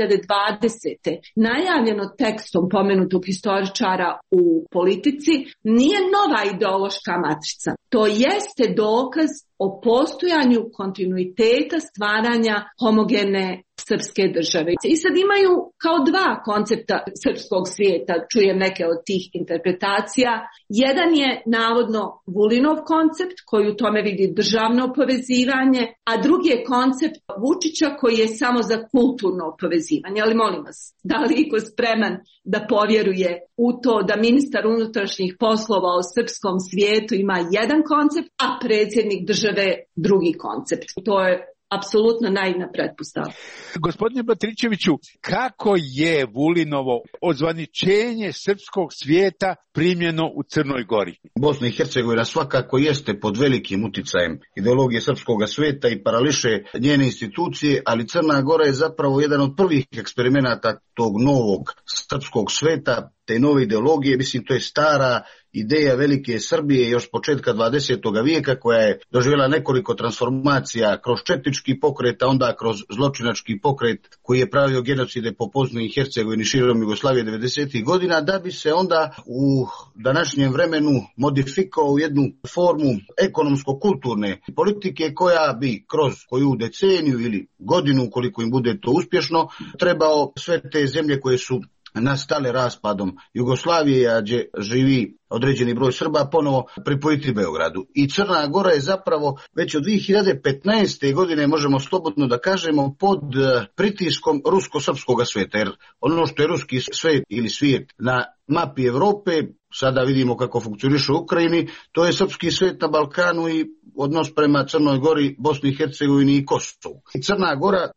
2020. najavljeno tekstom pomenutog historičara u Politici nije nova ideološka matrica. To jeste dokaz o postojanju kontinuiteta stvaranja homogene srpske države. I sad imaju kao 2 koncepta srpskog svijeta, čujem neke od tih interpretacija. Jedan je navodno Vulinov koncept koji u tome vidi državno povezivanje, a drugi je koncept Vučića koji je samo za kulturno povezivanje. Ali molim vas, da li iko spreman da povjeruje u to da ministar unutrašnjih poslova o srpskom svijetu ima jedan koncept, a predsjednik države drugi koncept? To je apsolutno naivna pretpostavka. Gospodine Batričeviću, kako je Vulinovo ozvaničenje srpskog svijeta primljeno u Crnoj Gori? Bosna i Hercegovina svakako jeste pod velikim uticajem ideologije srpskog svijeta i parališe njene institucije, ali Crna Gora je zapravo jedan od prvih eksperimenata tog novog srpskog svijeta, te nove ideologije. Mislim, to je stara ideja velike Srbije još početka 20. vijeka koja je doživjela nekoliko transformacija kroz četnički pokret, a onda kroz zločinački pokret koji je pravio genocide po Bosni i Hercegovini širom Jugoslavije 90. godina, da bi se onda u današnjem vremenu modifikao u jednu formu ekonomsko-kulturne politike koja bi kroz koju deceniju ili godinu, ukoliko im bude to uspješno, trebao sve te zemlje koje su nastale raspadom Jugoslavije, a gdje živi određeni broj Srba, ponovo pripojiti Beogradu. I Crna Gora je zapravo već od 2015. godine, možemo slobodno da kažemo, pod pritiskom rusko-srpskog svijeta. Jer ono što je ruski svijet ili svijet na mapi Evrope, sada vidimo kako funkcioniše u Ukrajini, to je srpski svijet na Balkanu i odnos prema Crnoj Gori, Bosni i Hercegovini i Kosovu. Crna Gora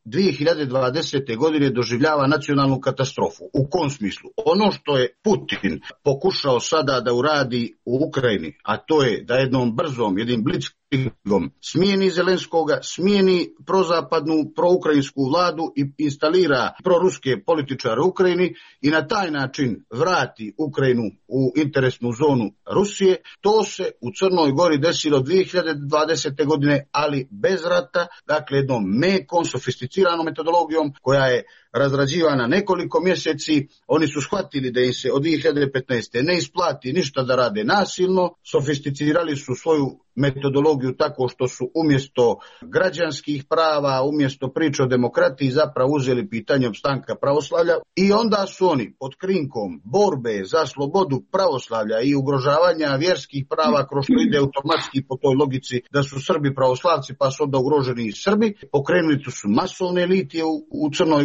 2020. godine doživljava nacionalnu katastrofu. U kom smislu? Ono što je Putin pokušao sada da uradi u Ukrajini, a to je da jednom brzom, jednim blitzkriegom smijeni Zelenskoga, smijeni prozapadnu, proukrajinsku vladu i instalira proruske političare u Ukrajini i na taj način vrati Ukrajinu u interesnu zonu Rusije. To se u Crnoj Gori desilo 2020. godine, ali bez rata, dakle jednom mekom, sofisticiranom metodologijom koja je razrađivana nekoliko mjeseci. Oni su shvatili da im se od 2015. ne isplati ništa da rade nasilno, sofisticirali su svoju metodologiju tako što su umjesto građanskih prava, umjesto priče o demokratiji zapravo uzeli pitanje opstanka pravoslavlja i onda su oni pod krinkom borbe za slobodu pravoslavlja i ugrožavanja vjerskih prava kroz što ide automatski po toj logici da su Srbi pravoslavci pa su onda ugroženi i Srbi, pokrenuli su masovne litije u Crnoj Gori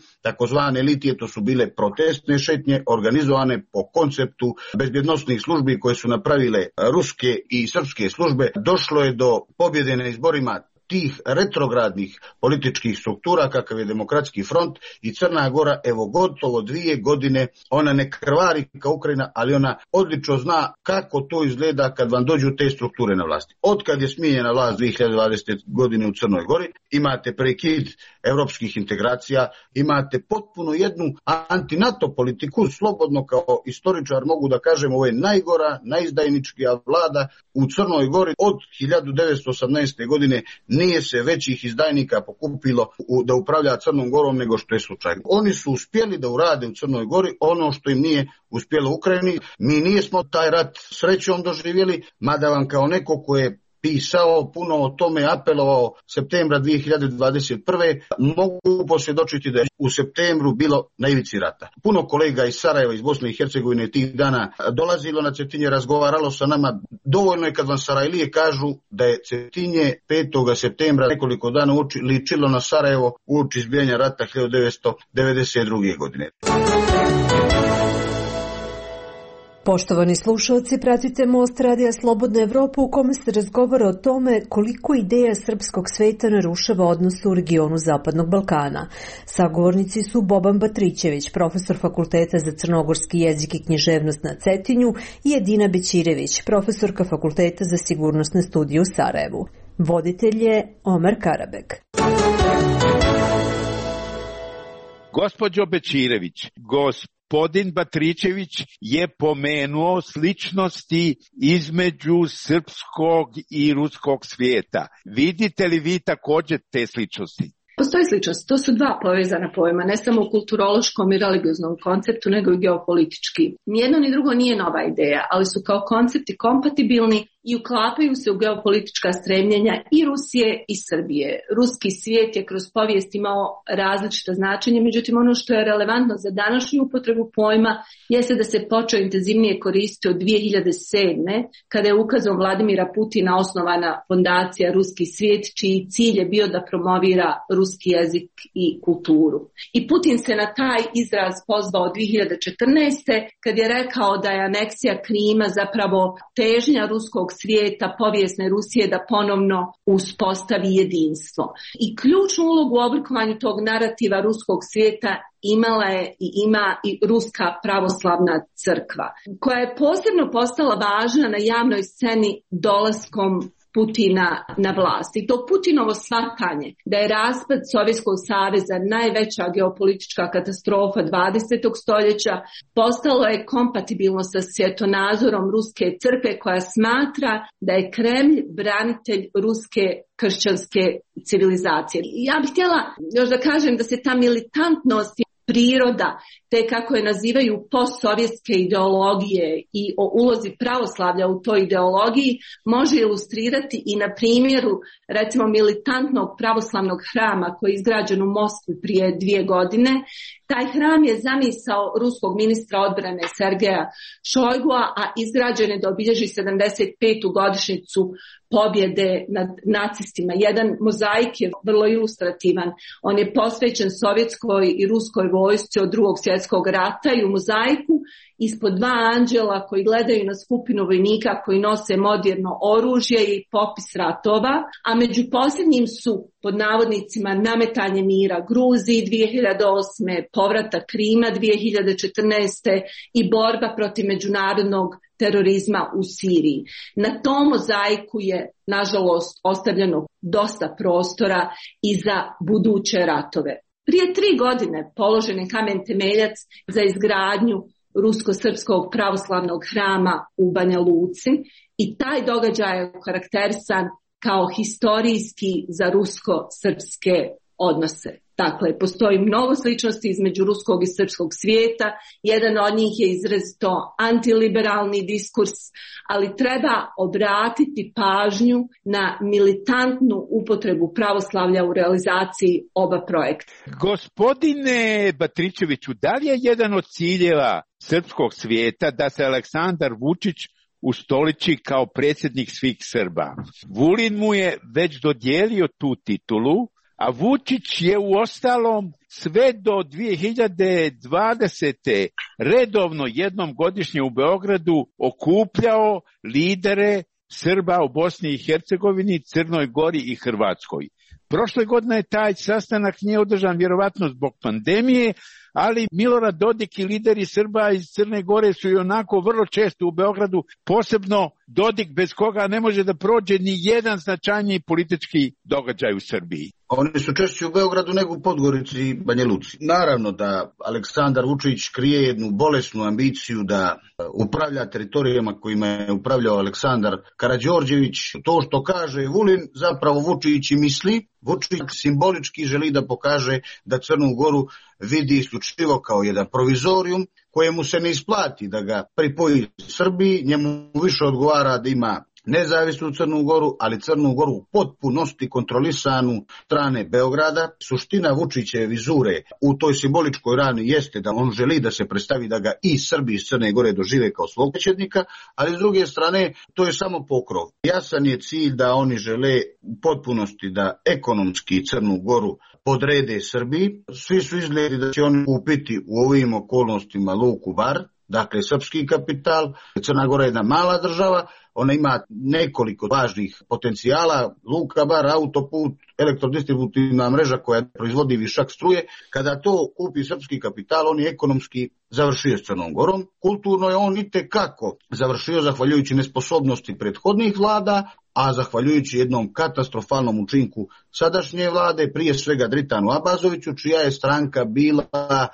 takozvane litije, to su bile protestne šetnje organizovane po konceptu bezbjednosnih službi koje su napravile ruske i srpske službe. Došlo je do pobjede na izborima tih retrogradnih političkih struktura kakav je Demokratski front i Crna Gora, evo gotovo 2 godine, ona ne krvari kao Ukrajina, ali ona odlično zna kako to izgleda kad vam dođu te strukture na vlasti. Otkad je smijenjena vlast 2020. godine u Crnoj Gori, imate prekid evropskih integracija, imate potpuno jednu anti-NATO politiku, slobodno kao istoričar mogu da kažem, ovo je najgora, najizdajničkija vlada u Crnoj Gori od 1918. godine. Nije se većih izdajnika pokupilo da upravlja Crnom Gorom nego što je slučaj. Oni su uspjeli da urade u Crnoj Gori ono što im nije uspjelo u Ukrajini. Mi nismo taj rat srećom doživjeli, mada vam kao neko ko je pisao puno o tome, apelovao septembra 2021. mogu posvjedočiti da je u septembru bilo na ivici rata. Puno kolega iz Sarajeva, iz Bosne i Hercegovine tih dana dolazilo na Cetinje, razgovaralo sa nama. Dovoljno je kad vam Sarajlije kažu da je Cetinje 5. septembra nekoliko dana ličilo na Sarajevo uoči izbijanja rata 1992. godine. Poštovani slušalci, pratite Most Radija Slobodna Evropa u kome se razgovara o tome koliko ideja srpskog sveta narušava odnose u regionu Zapadnog Balkana. Sagovornici su Boban Batrićević, profesor Fakulteta za crnogorski jezik i književnost na Cetinju, i Edina Bećirević, profesorka Fakulteta za sigurnosne studije u Sarajevu. Voditelj je Omer Karabek. Gospođo Bećirević, gospodin Batrićević je pomenuo sličnosti između srpskog i ruskog svijeta. Vidite li vi također te sličnosti? Postoji sličnost. To su dva povezana pojma, ne samo u kulturološkom i religioznom konceptu, nego i geopolitički. Nijedno ni drugo nije nova ideja, ali su kao koncepti kompatibilni i uklapaju se u geopolitička stremljenja i Rusije i Srbije. Ruski svijet je kroz povijest imao različita značenja, međutim ono što je relevantno za današnju upotrebu pojma jeste da se počeo intenzivnije koristiti od 2007. kada je ukazom Vladimira Putina osnovana fondacija Ruski svijet, čiji cilj je bio da promovira ruski jezik i kulturu. I Putin se na taj izraz pozvao 2014. kad je rekao da je aneksija Krima zapravo težnja ruskog svijeta, povijesne Rusije, da ponovno uspostavi jedinstvo. I ključnu ulogu u oblikovanju tog narativa ruskog svijeta imala je i ima i Ruska pravoslavna crkva, koja je posebno postala važna na javnoj sceni dolaskom Putina na vlast. I to Putinovo shvatanje da je raspad Sovjetskog saveza najveća geopolitička katastrofa 20. stoljeća postalo je kompatibilno sa svjetonazorom ruske crkve koja smatra da je Kremlj branitelj ruske kršćanske civilizacije. Ja bih htjela još da kažem da se ta militantnost priroda, te kako je nazivaju postsovjetske ideologije i o ulozi pravoslavlja u toj ideologiji, može ilustrirati i na primjeru recimo militantnog pravoslavnog hrama koji je izgrađen u Moskvi prije 2 godine. Taj hram je zamisao ruskog ministra odbrane Sergeja Šojgua, a izgrađen je da obilježi 75. godišnjicu pobjede nad nacistima. Jedan mozaik je vrlo ilustrativan. On je posvećen sovjetskoj i ruskoj vojsci od Drugog svjetskog rata i u mozaiku ispod 2 anđela koji gledaju na skupinu vojnika koji nose moderno oružje i popis ratova, a među posljednjim su pod navodnicima nametanje mira Gruziji 2008. povratak Krima 2014. i borba protiv međunarodnog terorizma u Siriji. Na tom mozaiku je, nažalost, ostavljeno dosta prostora i za buduće ratove. Prije 3 godine položen je kamen temeljac za izgradnju rusko-srpskog pravoslavnog hrama u Banja Luci i taj događaj je karakterisan kao historijski za rusko-srpske odnose. Dakle, postoji mnogo sličnosti između ruskog i srpskog svijeta. Jedan od njih je izrazito antiliberalni diskurs, ali treba obratiti pažnju na militantnu upotrebu pravoslavlja u realizaciji oba projekta. Gospodine Batrićeviću, da li je jedan od ciljeva srpskog svijeta da se Aleksandar Vučić ustoliči kao predsjednik svih Srba? Vulin mu je već dodijelio tu titulu, a Vučić je uostalom sve do 2020. redovno jednom godišnje u Beogradu okupljao lidere Srba u Bosni i Hercegovini, Crnoj Gori i Hrvatskoj. Prošle godine taj sastanak nije održan vjerovatno zbog pandemije, ali Milorad Dodik i lideri Srba iz Crne Gore su i onako vrlo često u Beogradu, posebno Dodik bez koga ne može da prođe ni jedan značajniji politički događaj u Srbiji. Oni su češće u Beogradu nego u Podgorici i Banja Luci. Naravno da Aleksandar Vučić krije jednu bolesnu ambiciju da upravlja teritorijama kojima je upravljao Aleksandar Karađorđević. To što kaže Vulin, zapravo Vučić i misli. Vučić simbolički želi da pokaže da Crnu Goru vidi isključivo kao jedan provizorijum kojemu se ne isplati da ga pripoji Srbiji, njemu više odgovara da ima nezavisnu Crnu Goru, ali Crnu Goru u potpunosti kontrolisanu strane Beograda. Suština Vučićeve vizure u toj simboličkoj rani jeste da on želi da se predstavi da ga i Srbi iz Crne Gore dožive kao svog predsjednika, ali s druge strane to je samo pokrov. Jasan je cilj da oni žele u potpunosti da ekonomski Crnu Goru podrede Srbiji. Svi su izgledi da će oni kupiti u ovim okolnostima Luku Bar, dakle srpski kapital. Crna Gora je jedna mala država, ona ima nekoliko važnih potencijala, Luka Bar, autoput, elektrodistributivna mreža koja proizvodi višak struje. Kada to kupi srpski kapital, on je ekonomski završio s Crnom Gorom. Kulturno je on itekako završio zahvaljujući nesposobnosti prethodnih vlada, a zahvaljujući jednom katastrofalnom učinku sadašnje vlade, prije svega Dritanu Abazoviću, čija je stranka bila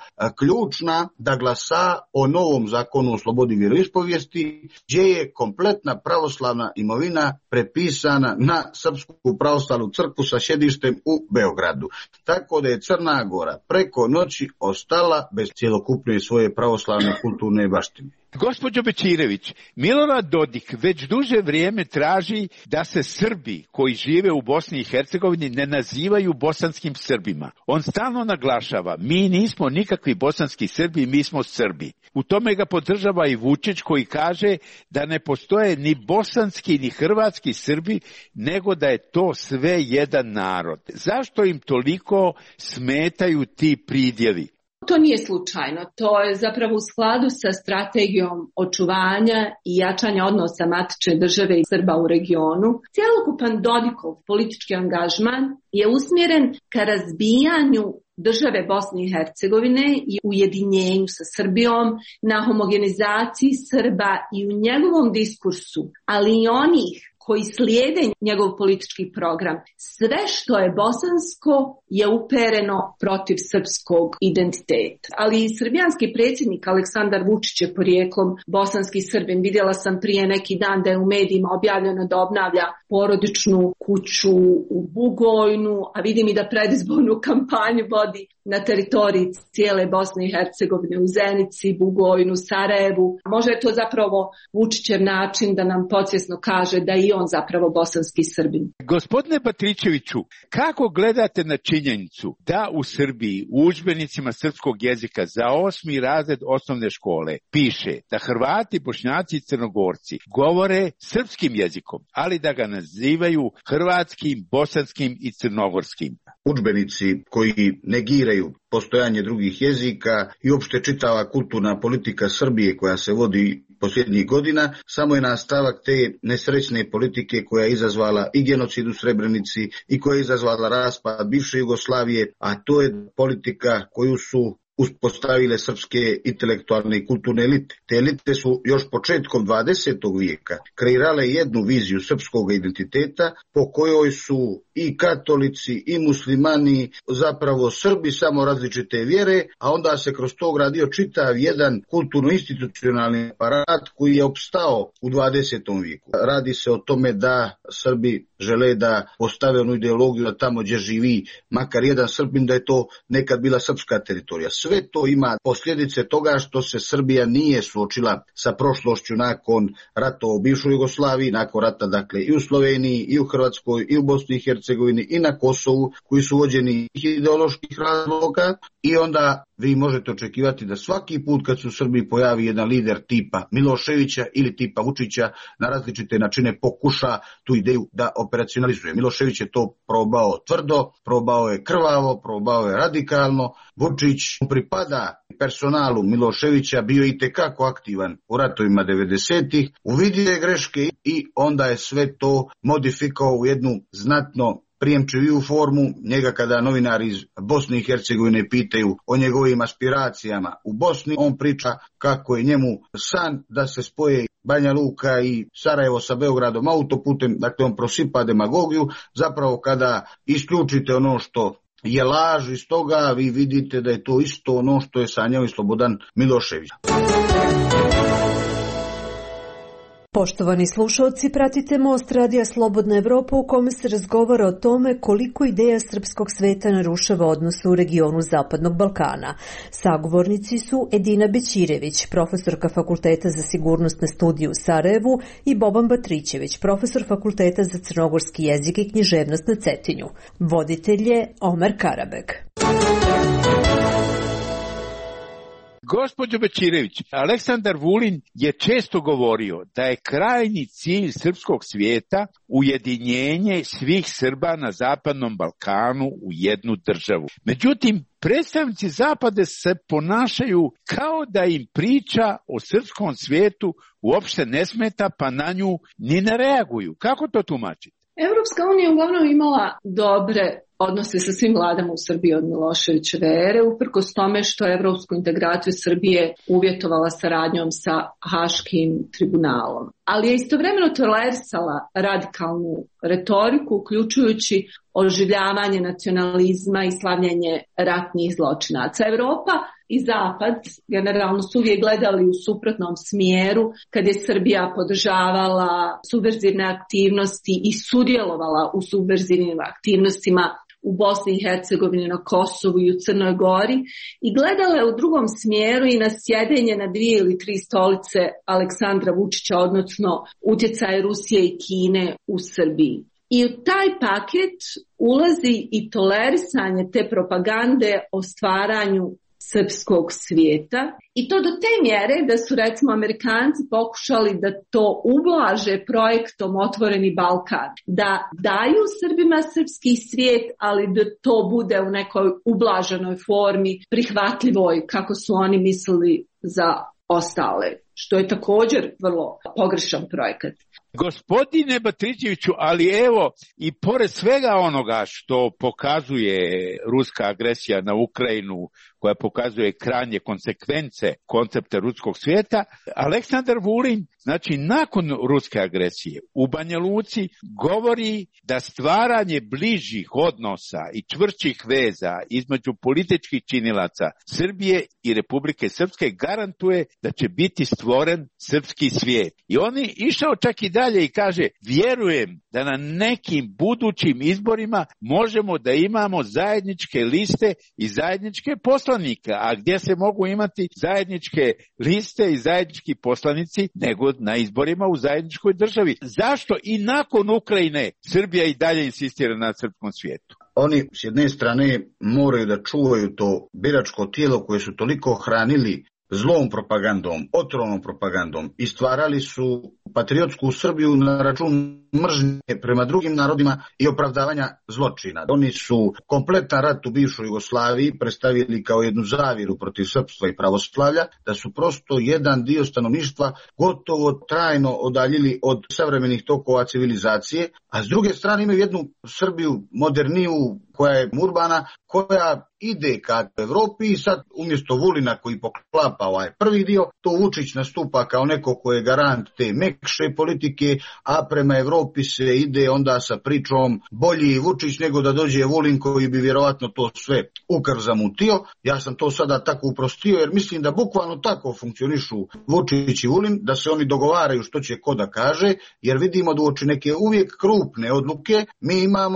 ključna da glasa o novom zakonu o slobodi vjeroispovijesti, gdje je kompletna pravoslavna imovina prepisana na Srpsku pravoslavnu crkvu sa sjedištem u Beogradu. Tako da je Crna Gora preko noći ostala bez cjelokupne svoje pravoslavne kulturne baštine. Gospođo Bećirević, Milorad Dodik već duže vrijeme traži da se Srbi koji žive u Bosni i Hercegovini ne nazivaju bosanskim Srbima. On stalno naglašava, mi nismo nikakvi bosanski Srbi, mi smo Srbi. U tome ga podržava i Vučić koji kaže da ne postoje ni bosanski ni hrvatski Srbi, nego da je to sve jedan narod. Zašto im toliko smetaju ti pridjevi? To nije slučajno, to je zapravo u skladu sa strategijom očuvanja i jačanja odnosa matične države i Srba u regionu. Cjelokupan Dodikov politički angažman je usmjeren ka razbijanju države Bosne i Hercegovine i ujedinjenju sa Srbijom, na homogenizaciji Srba i u njegovom diskursu, ali i onih koji slijede njegov politički program. Sve što je bosansko je upereno protiv srpskog identiteta. Ali i srbijanski predsjednik Aleksandar Vučić je porijeklom bosanski Srbin. Vidjela sam prije neki dan da je u medijima objavljeno da obnavlja porodičnu kuću u Bugojnu, a vidim i da predizbornu kampanju vodi na teritoriji cijele Bosne i Hercegovine, u Zenici, Bugojnu, Sarajevu. Možda je to zapravo Vučićev način da nam podsvjesno kaže da i on zapravo bosanski Srbin. Gospodine Patričeviću, kako gledate na činjenicu da u Srbiji u udžbenicima srpskog jezika za 8. razred osnovne škole piše da Hrvati, Bošnjaci i Crnogorci govore srpskim jezikom, ali da ga nazivaju hrvatskim, bosanskim i crnogorskim? Udžbenici koji negiraju postojanje drugih jezika i uopšte čitava kulturna politika Srbije koja se vodi posljednjih godina samo je nastavak te nesrećne politike koja je izazvala i genocid u Srebrenici i koja je izazvala raspad bivše Jugoslavije, a to je politika koju su uspostavile srpske intelektualne i kulturne elite. Te elite su još početkom 20. vijeka kreirale jednu viziju srpskog identiteta po kojoj su i katolici i muslimani zapravo Srbi samo različite vjere, a onda se kroz to gradio čitav jedan kulturno-institucionalni aparat koji je opstao u 20. vijeku. Radi se o tome da Srbi žele da postave onu ideologiju da tamo gdje živi makar jedan Srbin da je to nekad bila srpska teritorija. Sve to ima posljedice toga što se Srbija nije suočila sa prošlošću nakon rata u bivšoj Jugoslaviji, nakon rata dakle i u Sloveniji, i u Hrvatskoj, i u Bosni i Hercegovini, i na Kosovu, koji su vođeni ideoloških razloga, i onda vi možete očekivati da svaki put kad se u Srbiji pojavi jedan lider tipa Miloševića ili tipa Vučića na različite načine pokuša tu ideju da operacionalizuje. Milošević je to probao tvrdo, probao je krvavo, probao je radikalno. Vučić pripada personalu Miloševića, bio i tekako aktivan u ratovima 90-ih, uvidio je greške i onda je sve to modifikao u jednu znatno prijemčiviju formu. Njega kada novinari iz Bosne i Hercegovine pitaju o njegovim aspiracijama u Bosni, on priča kako je njemu san da se spoje Banja Luka i Sarajevo sa Beogradom autoputem, dakle on prosipa demagogiju. Zapravo kada isključite ono što je laž iz toga, vi vidite da je to isto ono što je sanjao i Slobodan Milošević. Poštovani slušalci, pratite Most radija Slobodna Evropa u kome se razgovara o tome koliko ideja srpskog sveta narušava odnose u regionu Zapadnog Balkana. Sagovornici su Edina Bećirević, profesorka Fakulteta za sigurnosne studije u Sarajevu, i Boban Batrićević, profesor Fakulteta za crnogorski jezik i književnost na Cetinju. Voditelj je Omer Karabeg. Gospođo Bećirević, Aleksandar Vulin je često govorio da je krajnji cilj srpskog svijeta ujedinjenje svih Srba na Zapadnom Balkanu u jednu državu. Međutim, predstavnici Zapada se ponašaju kao da im priča o srpskom svijetu uopšte ne smeta, pa na nju ni ne reaguju. Kako to tumačite? Evropska unija je uglavnom imala dobre odnose sa svim vladama u Srbiji od Miloševićeve ere, uprkos tome što je evropsku integraciju Srbije uvjetovala saradnjom sa Haškim tribunalom. Ali je istovremeno tolerisala radikalnu retoriku, uključujući oživljavanje nacionalizma i slavljenje ratnih zločinaca. Evropa i Zapad generalno su uvijek gledali u suprotnom smjeru kad je Srbija podržavala subverzivne aktivnosti i sudjelovala u subverzivnim aktivnostima u Bosni i Hercegovini, na Kosovu i u Crnoj Gori, i gledala je u drugom smjeru i na sjedenje na 2 ili 3 stolice Aleksandra Vučića, odnosno utjecaj Rusije i Kine u Srbiji. I u taj paket ulazi i tolerisanje te propagande o stvaranju srpskog svijeta, i to do te mjere da su recimo Amerikanci pokušali da to ublaže projektom Otvoreni Balkan, da daju Srbima srpski svijet, ali da to bude u nekoj ublaženoj formi, prihvatljivoj kako su oni mislili za ostale, što je također vrlo pogrešan projekat. Gospodine Batrićeviću, ali evo, i pored svega onoga što pokazuje ruska agresija na Ukrajinu, koja pokazuje krajnje konsekvence koncepta ruskog svijeta, Aleksandar Vulin, znači nakon ruske agresije u Banja Luci, govori da stvaranje bližih odnosa i čvršćih veza između političkih činilaca Srbije i Republike Srpske garantuje da će biti stvoren srpski svijet. I on je išao čak i dalje i kaže, vjerujem da na nekim budućim izborima možemo da imamo zajedničke liste i zajedničke poslanika, a gdje se mogu imati zajedničke liste i zajednički poslanici nego na izborima u zajedničkoj državi. Zašto i nakon Ukrajine Srbija i dalje insistira na srpskom svijetu? Oni s jedne strane moraju da čuvaju to biračko tijelo koje su toliko hranili zlom propagandom, otrovnom propagandom, i stvarali su patriotsku Srbiju na račun mržnje prema drugim narodima i opravdavanja zločina. Oni su kompletan rat u bivšoj Jugoslaviji predstavili kao jednu zavjeru protiv srpstva i pravoslavlja, da su prosto jedan dio stanovništva gotovo trajno odaljili od savremenih tokova civilizacije, a s druge strane imaju jednu Srbiju moderniju, koja je urbana, koja ide ka Evropi, i sad umjesto Vulina koji poklapa ovaj prvi dio, to Vučić nastupa kao neko ko je garant te mekše politike, a prema Evropi se ide onda sa pričom bolji Vučić nego da dođe Vulin koji bi vjerovatno to sve ukrv zamutio. Ja sam to sada tako uprostio jer mislim da bukvalno tako funkcionišu Vučić i Vulin, da se oni dogovaraju što će ko da kaže, jer vidimo da uoči neke uvijek krupne odluke mi imamo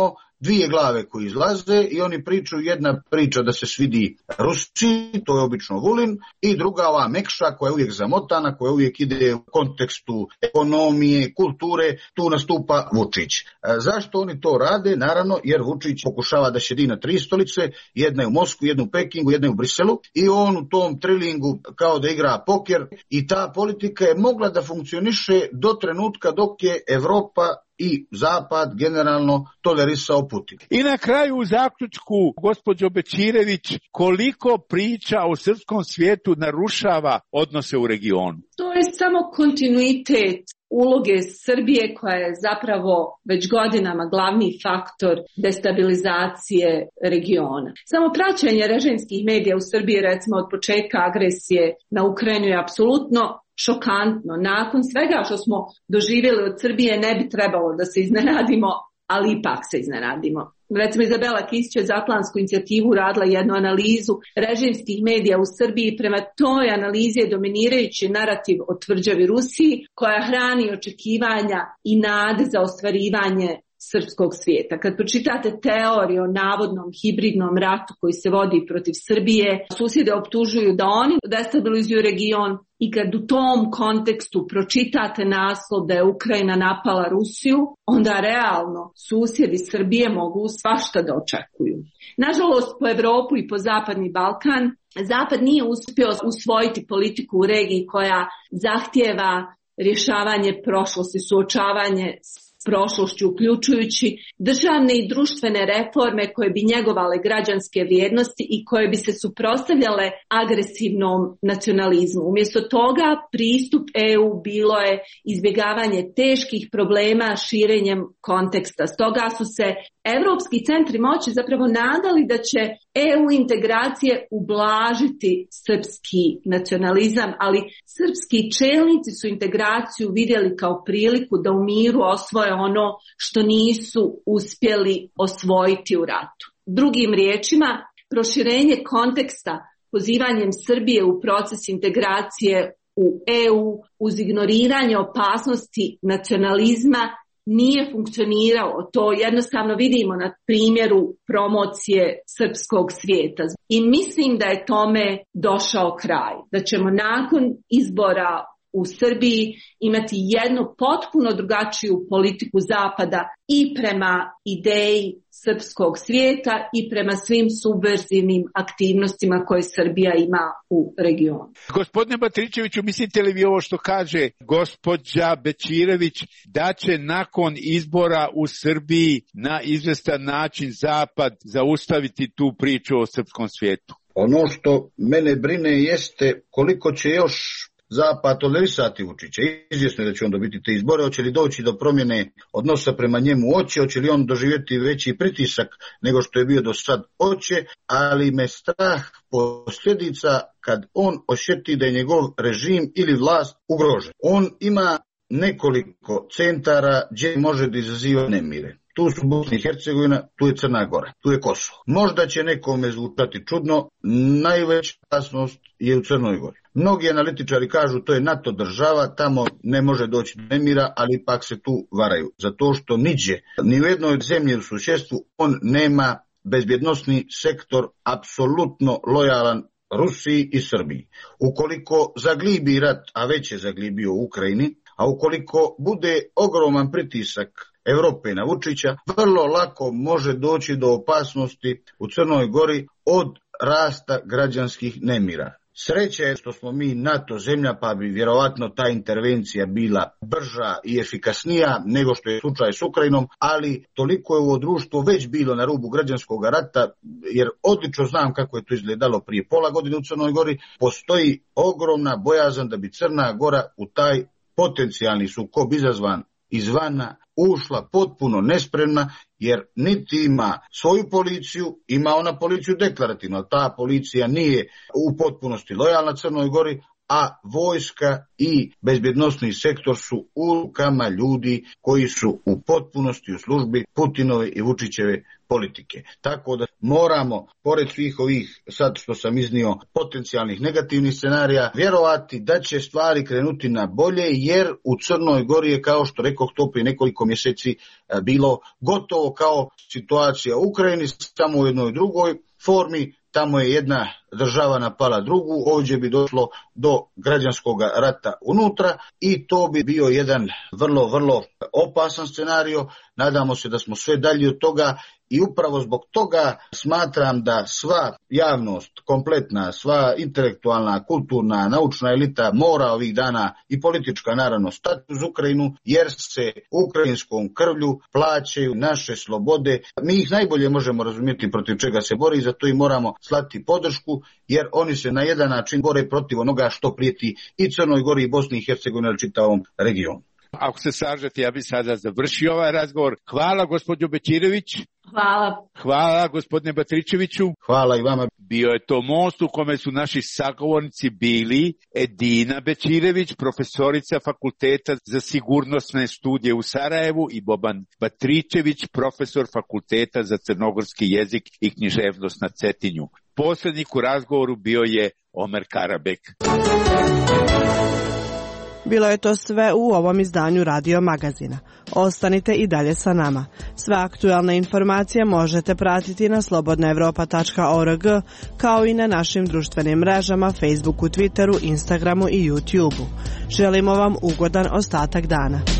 dvije glave koji izlaze i oni pričaju, jedna priča da se svidi Rusiji, to je obično Vulin, i druga ova mekša koja je uvijek zamotana, koja uvijek ide u kontekstu ekonomije, kulture, tu nastupa Vučić. Zašto oni to rade? Naravno, jer Vučić pokušava da sjedi na 3 stolice, jedna je u Moskvi, jedna u Pekingu, jedna je u Briselu, i on u tom trilingu kao da igra poker, i ta politika je mogla da funkcioniše do trenutka dok je Evropa i Zapad generalno tolerisao Putin. I na kraju u zaključku, gospođo Bećirević, koliko priča o srpskom svijetu narušava odnose u regionu? To je samo kontinuitet uloge Srbije koja je zapravo već godinama glavni faktor destabilizacije regiona. Samo praćenje režimskih medija u Srbiji, recimo od početka agresije na Ukrajinu, je apsolutno šokantno. Nakon svega što smo doživjeli od Srbije ne bi trebalo da se iznenadimo, ali ipak se iznenadimo. Recimo, Izabela Kisić je za Atlantsku inicijativu radila jednu analizu režimskih medija u Srbiji. Prema toj analizi je dominirajući narativ o tvrđavi Rusiji, koja hrani očekivanja i nade za ostvarivanje srpskog svijeta. Kad pročitate teoriju o navodnom hibridnom ratu koji se vodi protiv Srbije, susjede optužuju da oni destabilizuju region, i kad u tom kontekstu pročitate naslov da je Ukrajina napala Rusiju, onda realno susjedi Srbije mogu svašta da očekuju. Nažalost, po Evropu i po Zapadni Balkan, Zapad nije uspio usvojiti politiku u regiji koja zahtijeva rješavanje prošlosti, suočavanje s prošlošću, uključujući državne i društvene reforme koje bi njegovale građanske vrijednosti i koje bi se suprotstavljale agresivnom nacionalizmu. Umjesto toga pristup EU bilo je izbjegavanje teških problema širenjem konteksta. Stoga su se evropski centri moći zapravo nadali da će EU integracije ublažiti srpski nacionalizam, ali srpski čelnici su integraciju vidjeli kao priliku da u miru osvoje ono što nisu uspjeli osvojiti u ratu. Drugim riječima, proširenje konteksta pozivanjem Srbije u proces integracije u EU uz ignoriranje opasnosti nacionalizma nije funkcioniralo. To jednostavno vidimo na primjeru promocije srpskog svijeta. I mislim da je tome došao kraj. Da ćemo nakon izbora u Srbiji imati jednu potpuno drugačiju politiku Zapada i prema ideji srpskog svijeta i prema svim subverzivnim aktivnostima koje Srbija ima u regionu. Gospodine Batričeviću, mislite li vi ovo što kaže gospođa Bećirević, da će nakon izbora u Srbiji na izvestan način Zapad zaustaviti tu priču o srpskom svijetu? Ono što mene brine jeste koliko će još Zapad tolerisati Vučića. Izvjesno je da će on dobiti te izbore, hoće li doći do promjene odnosa prema njemu, hoće li on doživjeti veći pritisak nego što je bio do sad, hoće, ali me strah posljedica kad on osjeti da je njegov režim ili vlast ugrožen. On ima nekoliko centara gdje može da izaziva nemire. Tu su Bosna i Hercegovina, tu je Crna Gora, tu je Kosovo. Možda će nekome zvučati čudno, najveća opasnost je u Crnoj Gori. Mnogi analitičari kažu to je NATO država, tamo ne može doći do nemira, ali ipak se tu varaju. Zato što niđe, ni u jednoj zemlji u susjedstvu, on nema bezbjednosni sektor apsolutno lojalan Rusiji i Srbiji. Ukoliko zaglibi rat, a već je zaglibio u Ukrajini, a ukoliko bude ogroman pritisak Evrope na Vučića, vrlo lako može doći do opasnosti u Crnoj Gori od rasta građanskih nemira. Sreća je što smo mi NATO zemlja, pa bi vjerovatno ta intervencija bila brža i efikasnija nego što je slučaj s Ukrajinom, ali toliko je ovo društvo već bilo na rubu građanskog rata, jer odlično znam kako je to izgledalo prije pola godine u Crnoj Gori. Postoji ogromna bojazan da bi Crna Gora u taj potencijalni sukob izazvan izvana ušla potpuno nespremna, jer niti ima svoju policiju, ima ona policiju deklarativno, ali ta policija nije u potpunosti lojalna Crnoj Gori, a vojska i bezbjednosni sektor su u rukama ljudi koji su u potpunosti u službi Putinove i Vučićeve politike. Tako da moramo, pored svih ovih sad što sam iznio potencijalnih negativnih scenarija, vjerovati da će stvari krenuti na bolje, jer u Crnoj Gori je, kao što rekoh, to prije nekoliko mjeseci bilo gotovo kao situacija u Ukrajini, samo u jednoj drugoj formi. Tamo je jedna država napala drugu, ovdje bi došlo do građanskog rata unutra i to bi bio jedan vrlo, vrlo opasan scenario. Nadamo se da smo sve dalje od toga i upravo zbog toga smatram da sva javnost, kompletna, sva intelektualna, kulturna, naučna elita mora ovih dana i politička naravno stati uz Ukrajinu, jer se ukrajinskom krvlju plaćaju naše slobode. Mi ih najbolje možemo razumjeti protiv čega se bori i zato im moramo slati podršku, jer oni se na jedan način bore protiv onoga što prijeti i Crnoj Gori i Bosni i Hercegovini, ali čitavom regionu. Ako se slažete, ja bih sada završio ovaj razgovor. Hvala gospođo Bećirević. Hvala. Hvala gospodine Batričeviću. Hvala i vama. Bio je to most u kome su naši sagovornici bili Edina Bećirević, profesorica Fakulteta za sigurnosne studije u Sarajevu, i Boban Batričević, profesor Fakulteta za crnogorski jezik i književnost na Cetinju. Posrednik u razgovoru bio je Omer Karabek. Bilo je to sve u ovom izdanju Radio Magazina. Ostanite i dalje sa nama. Sve aktualne informacije možete pratiti na slobodnaevropa.org, kao i na našim društvenim mrežama Facebooku, Twitteru, Instagramu i YouTubeu. Želimo vam ugodan ostatak dana.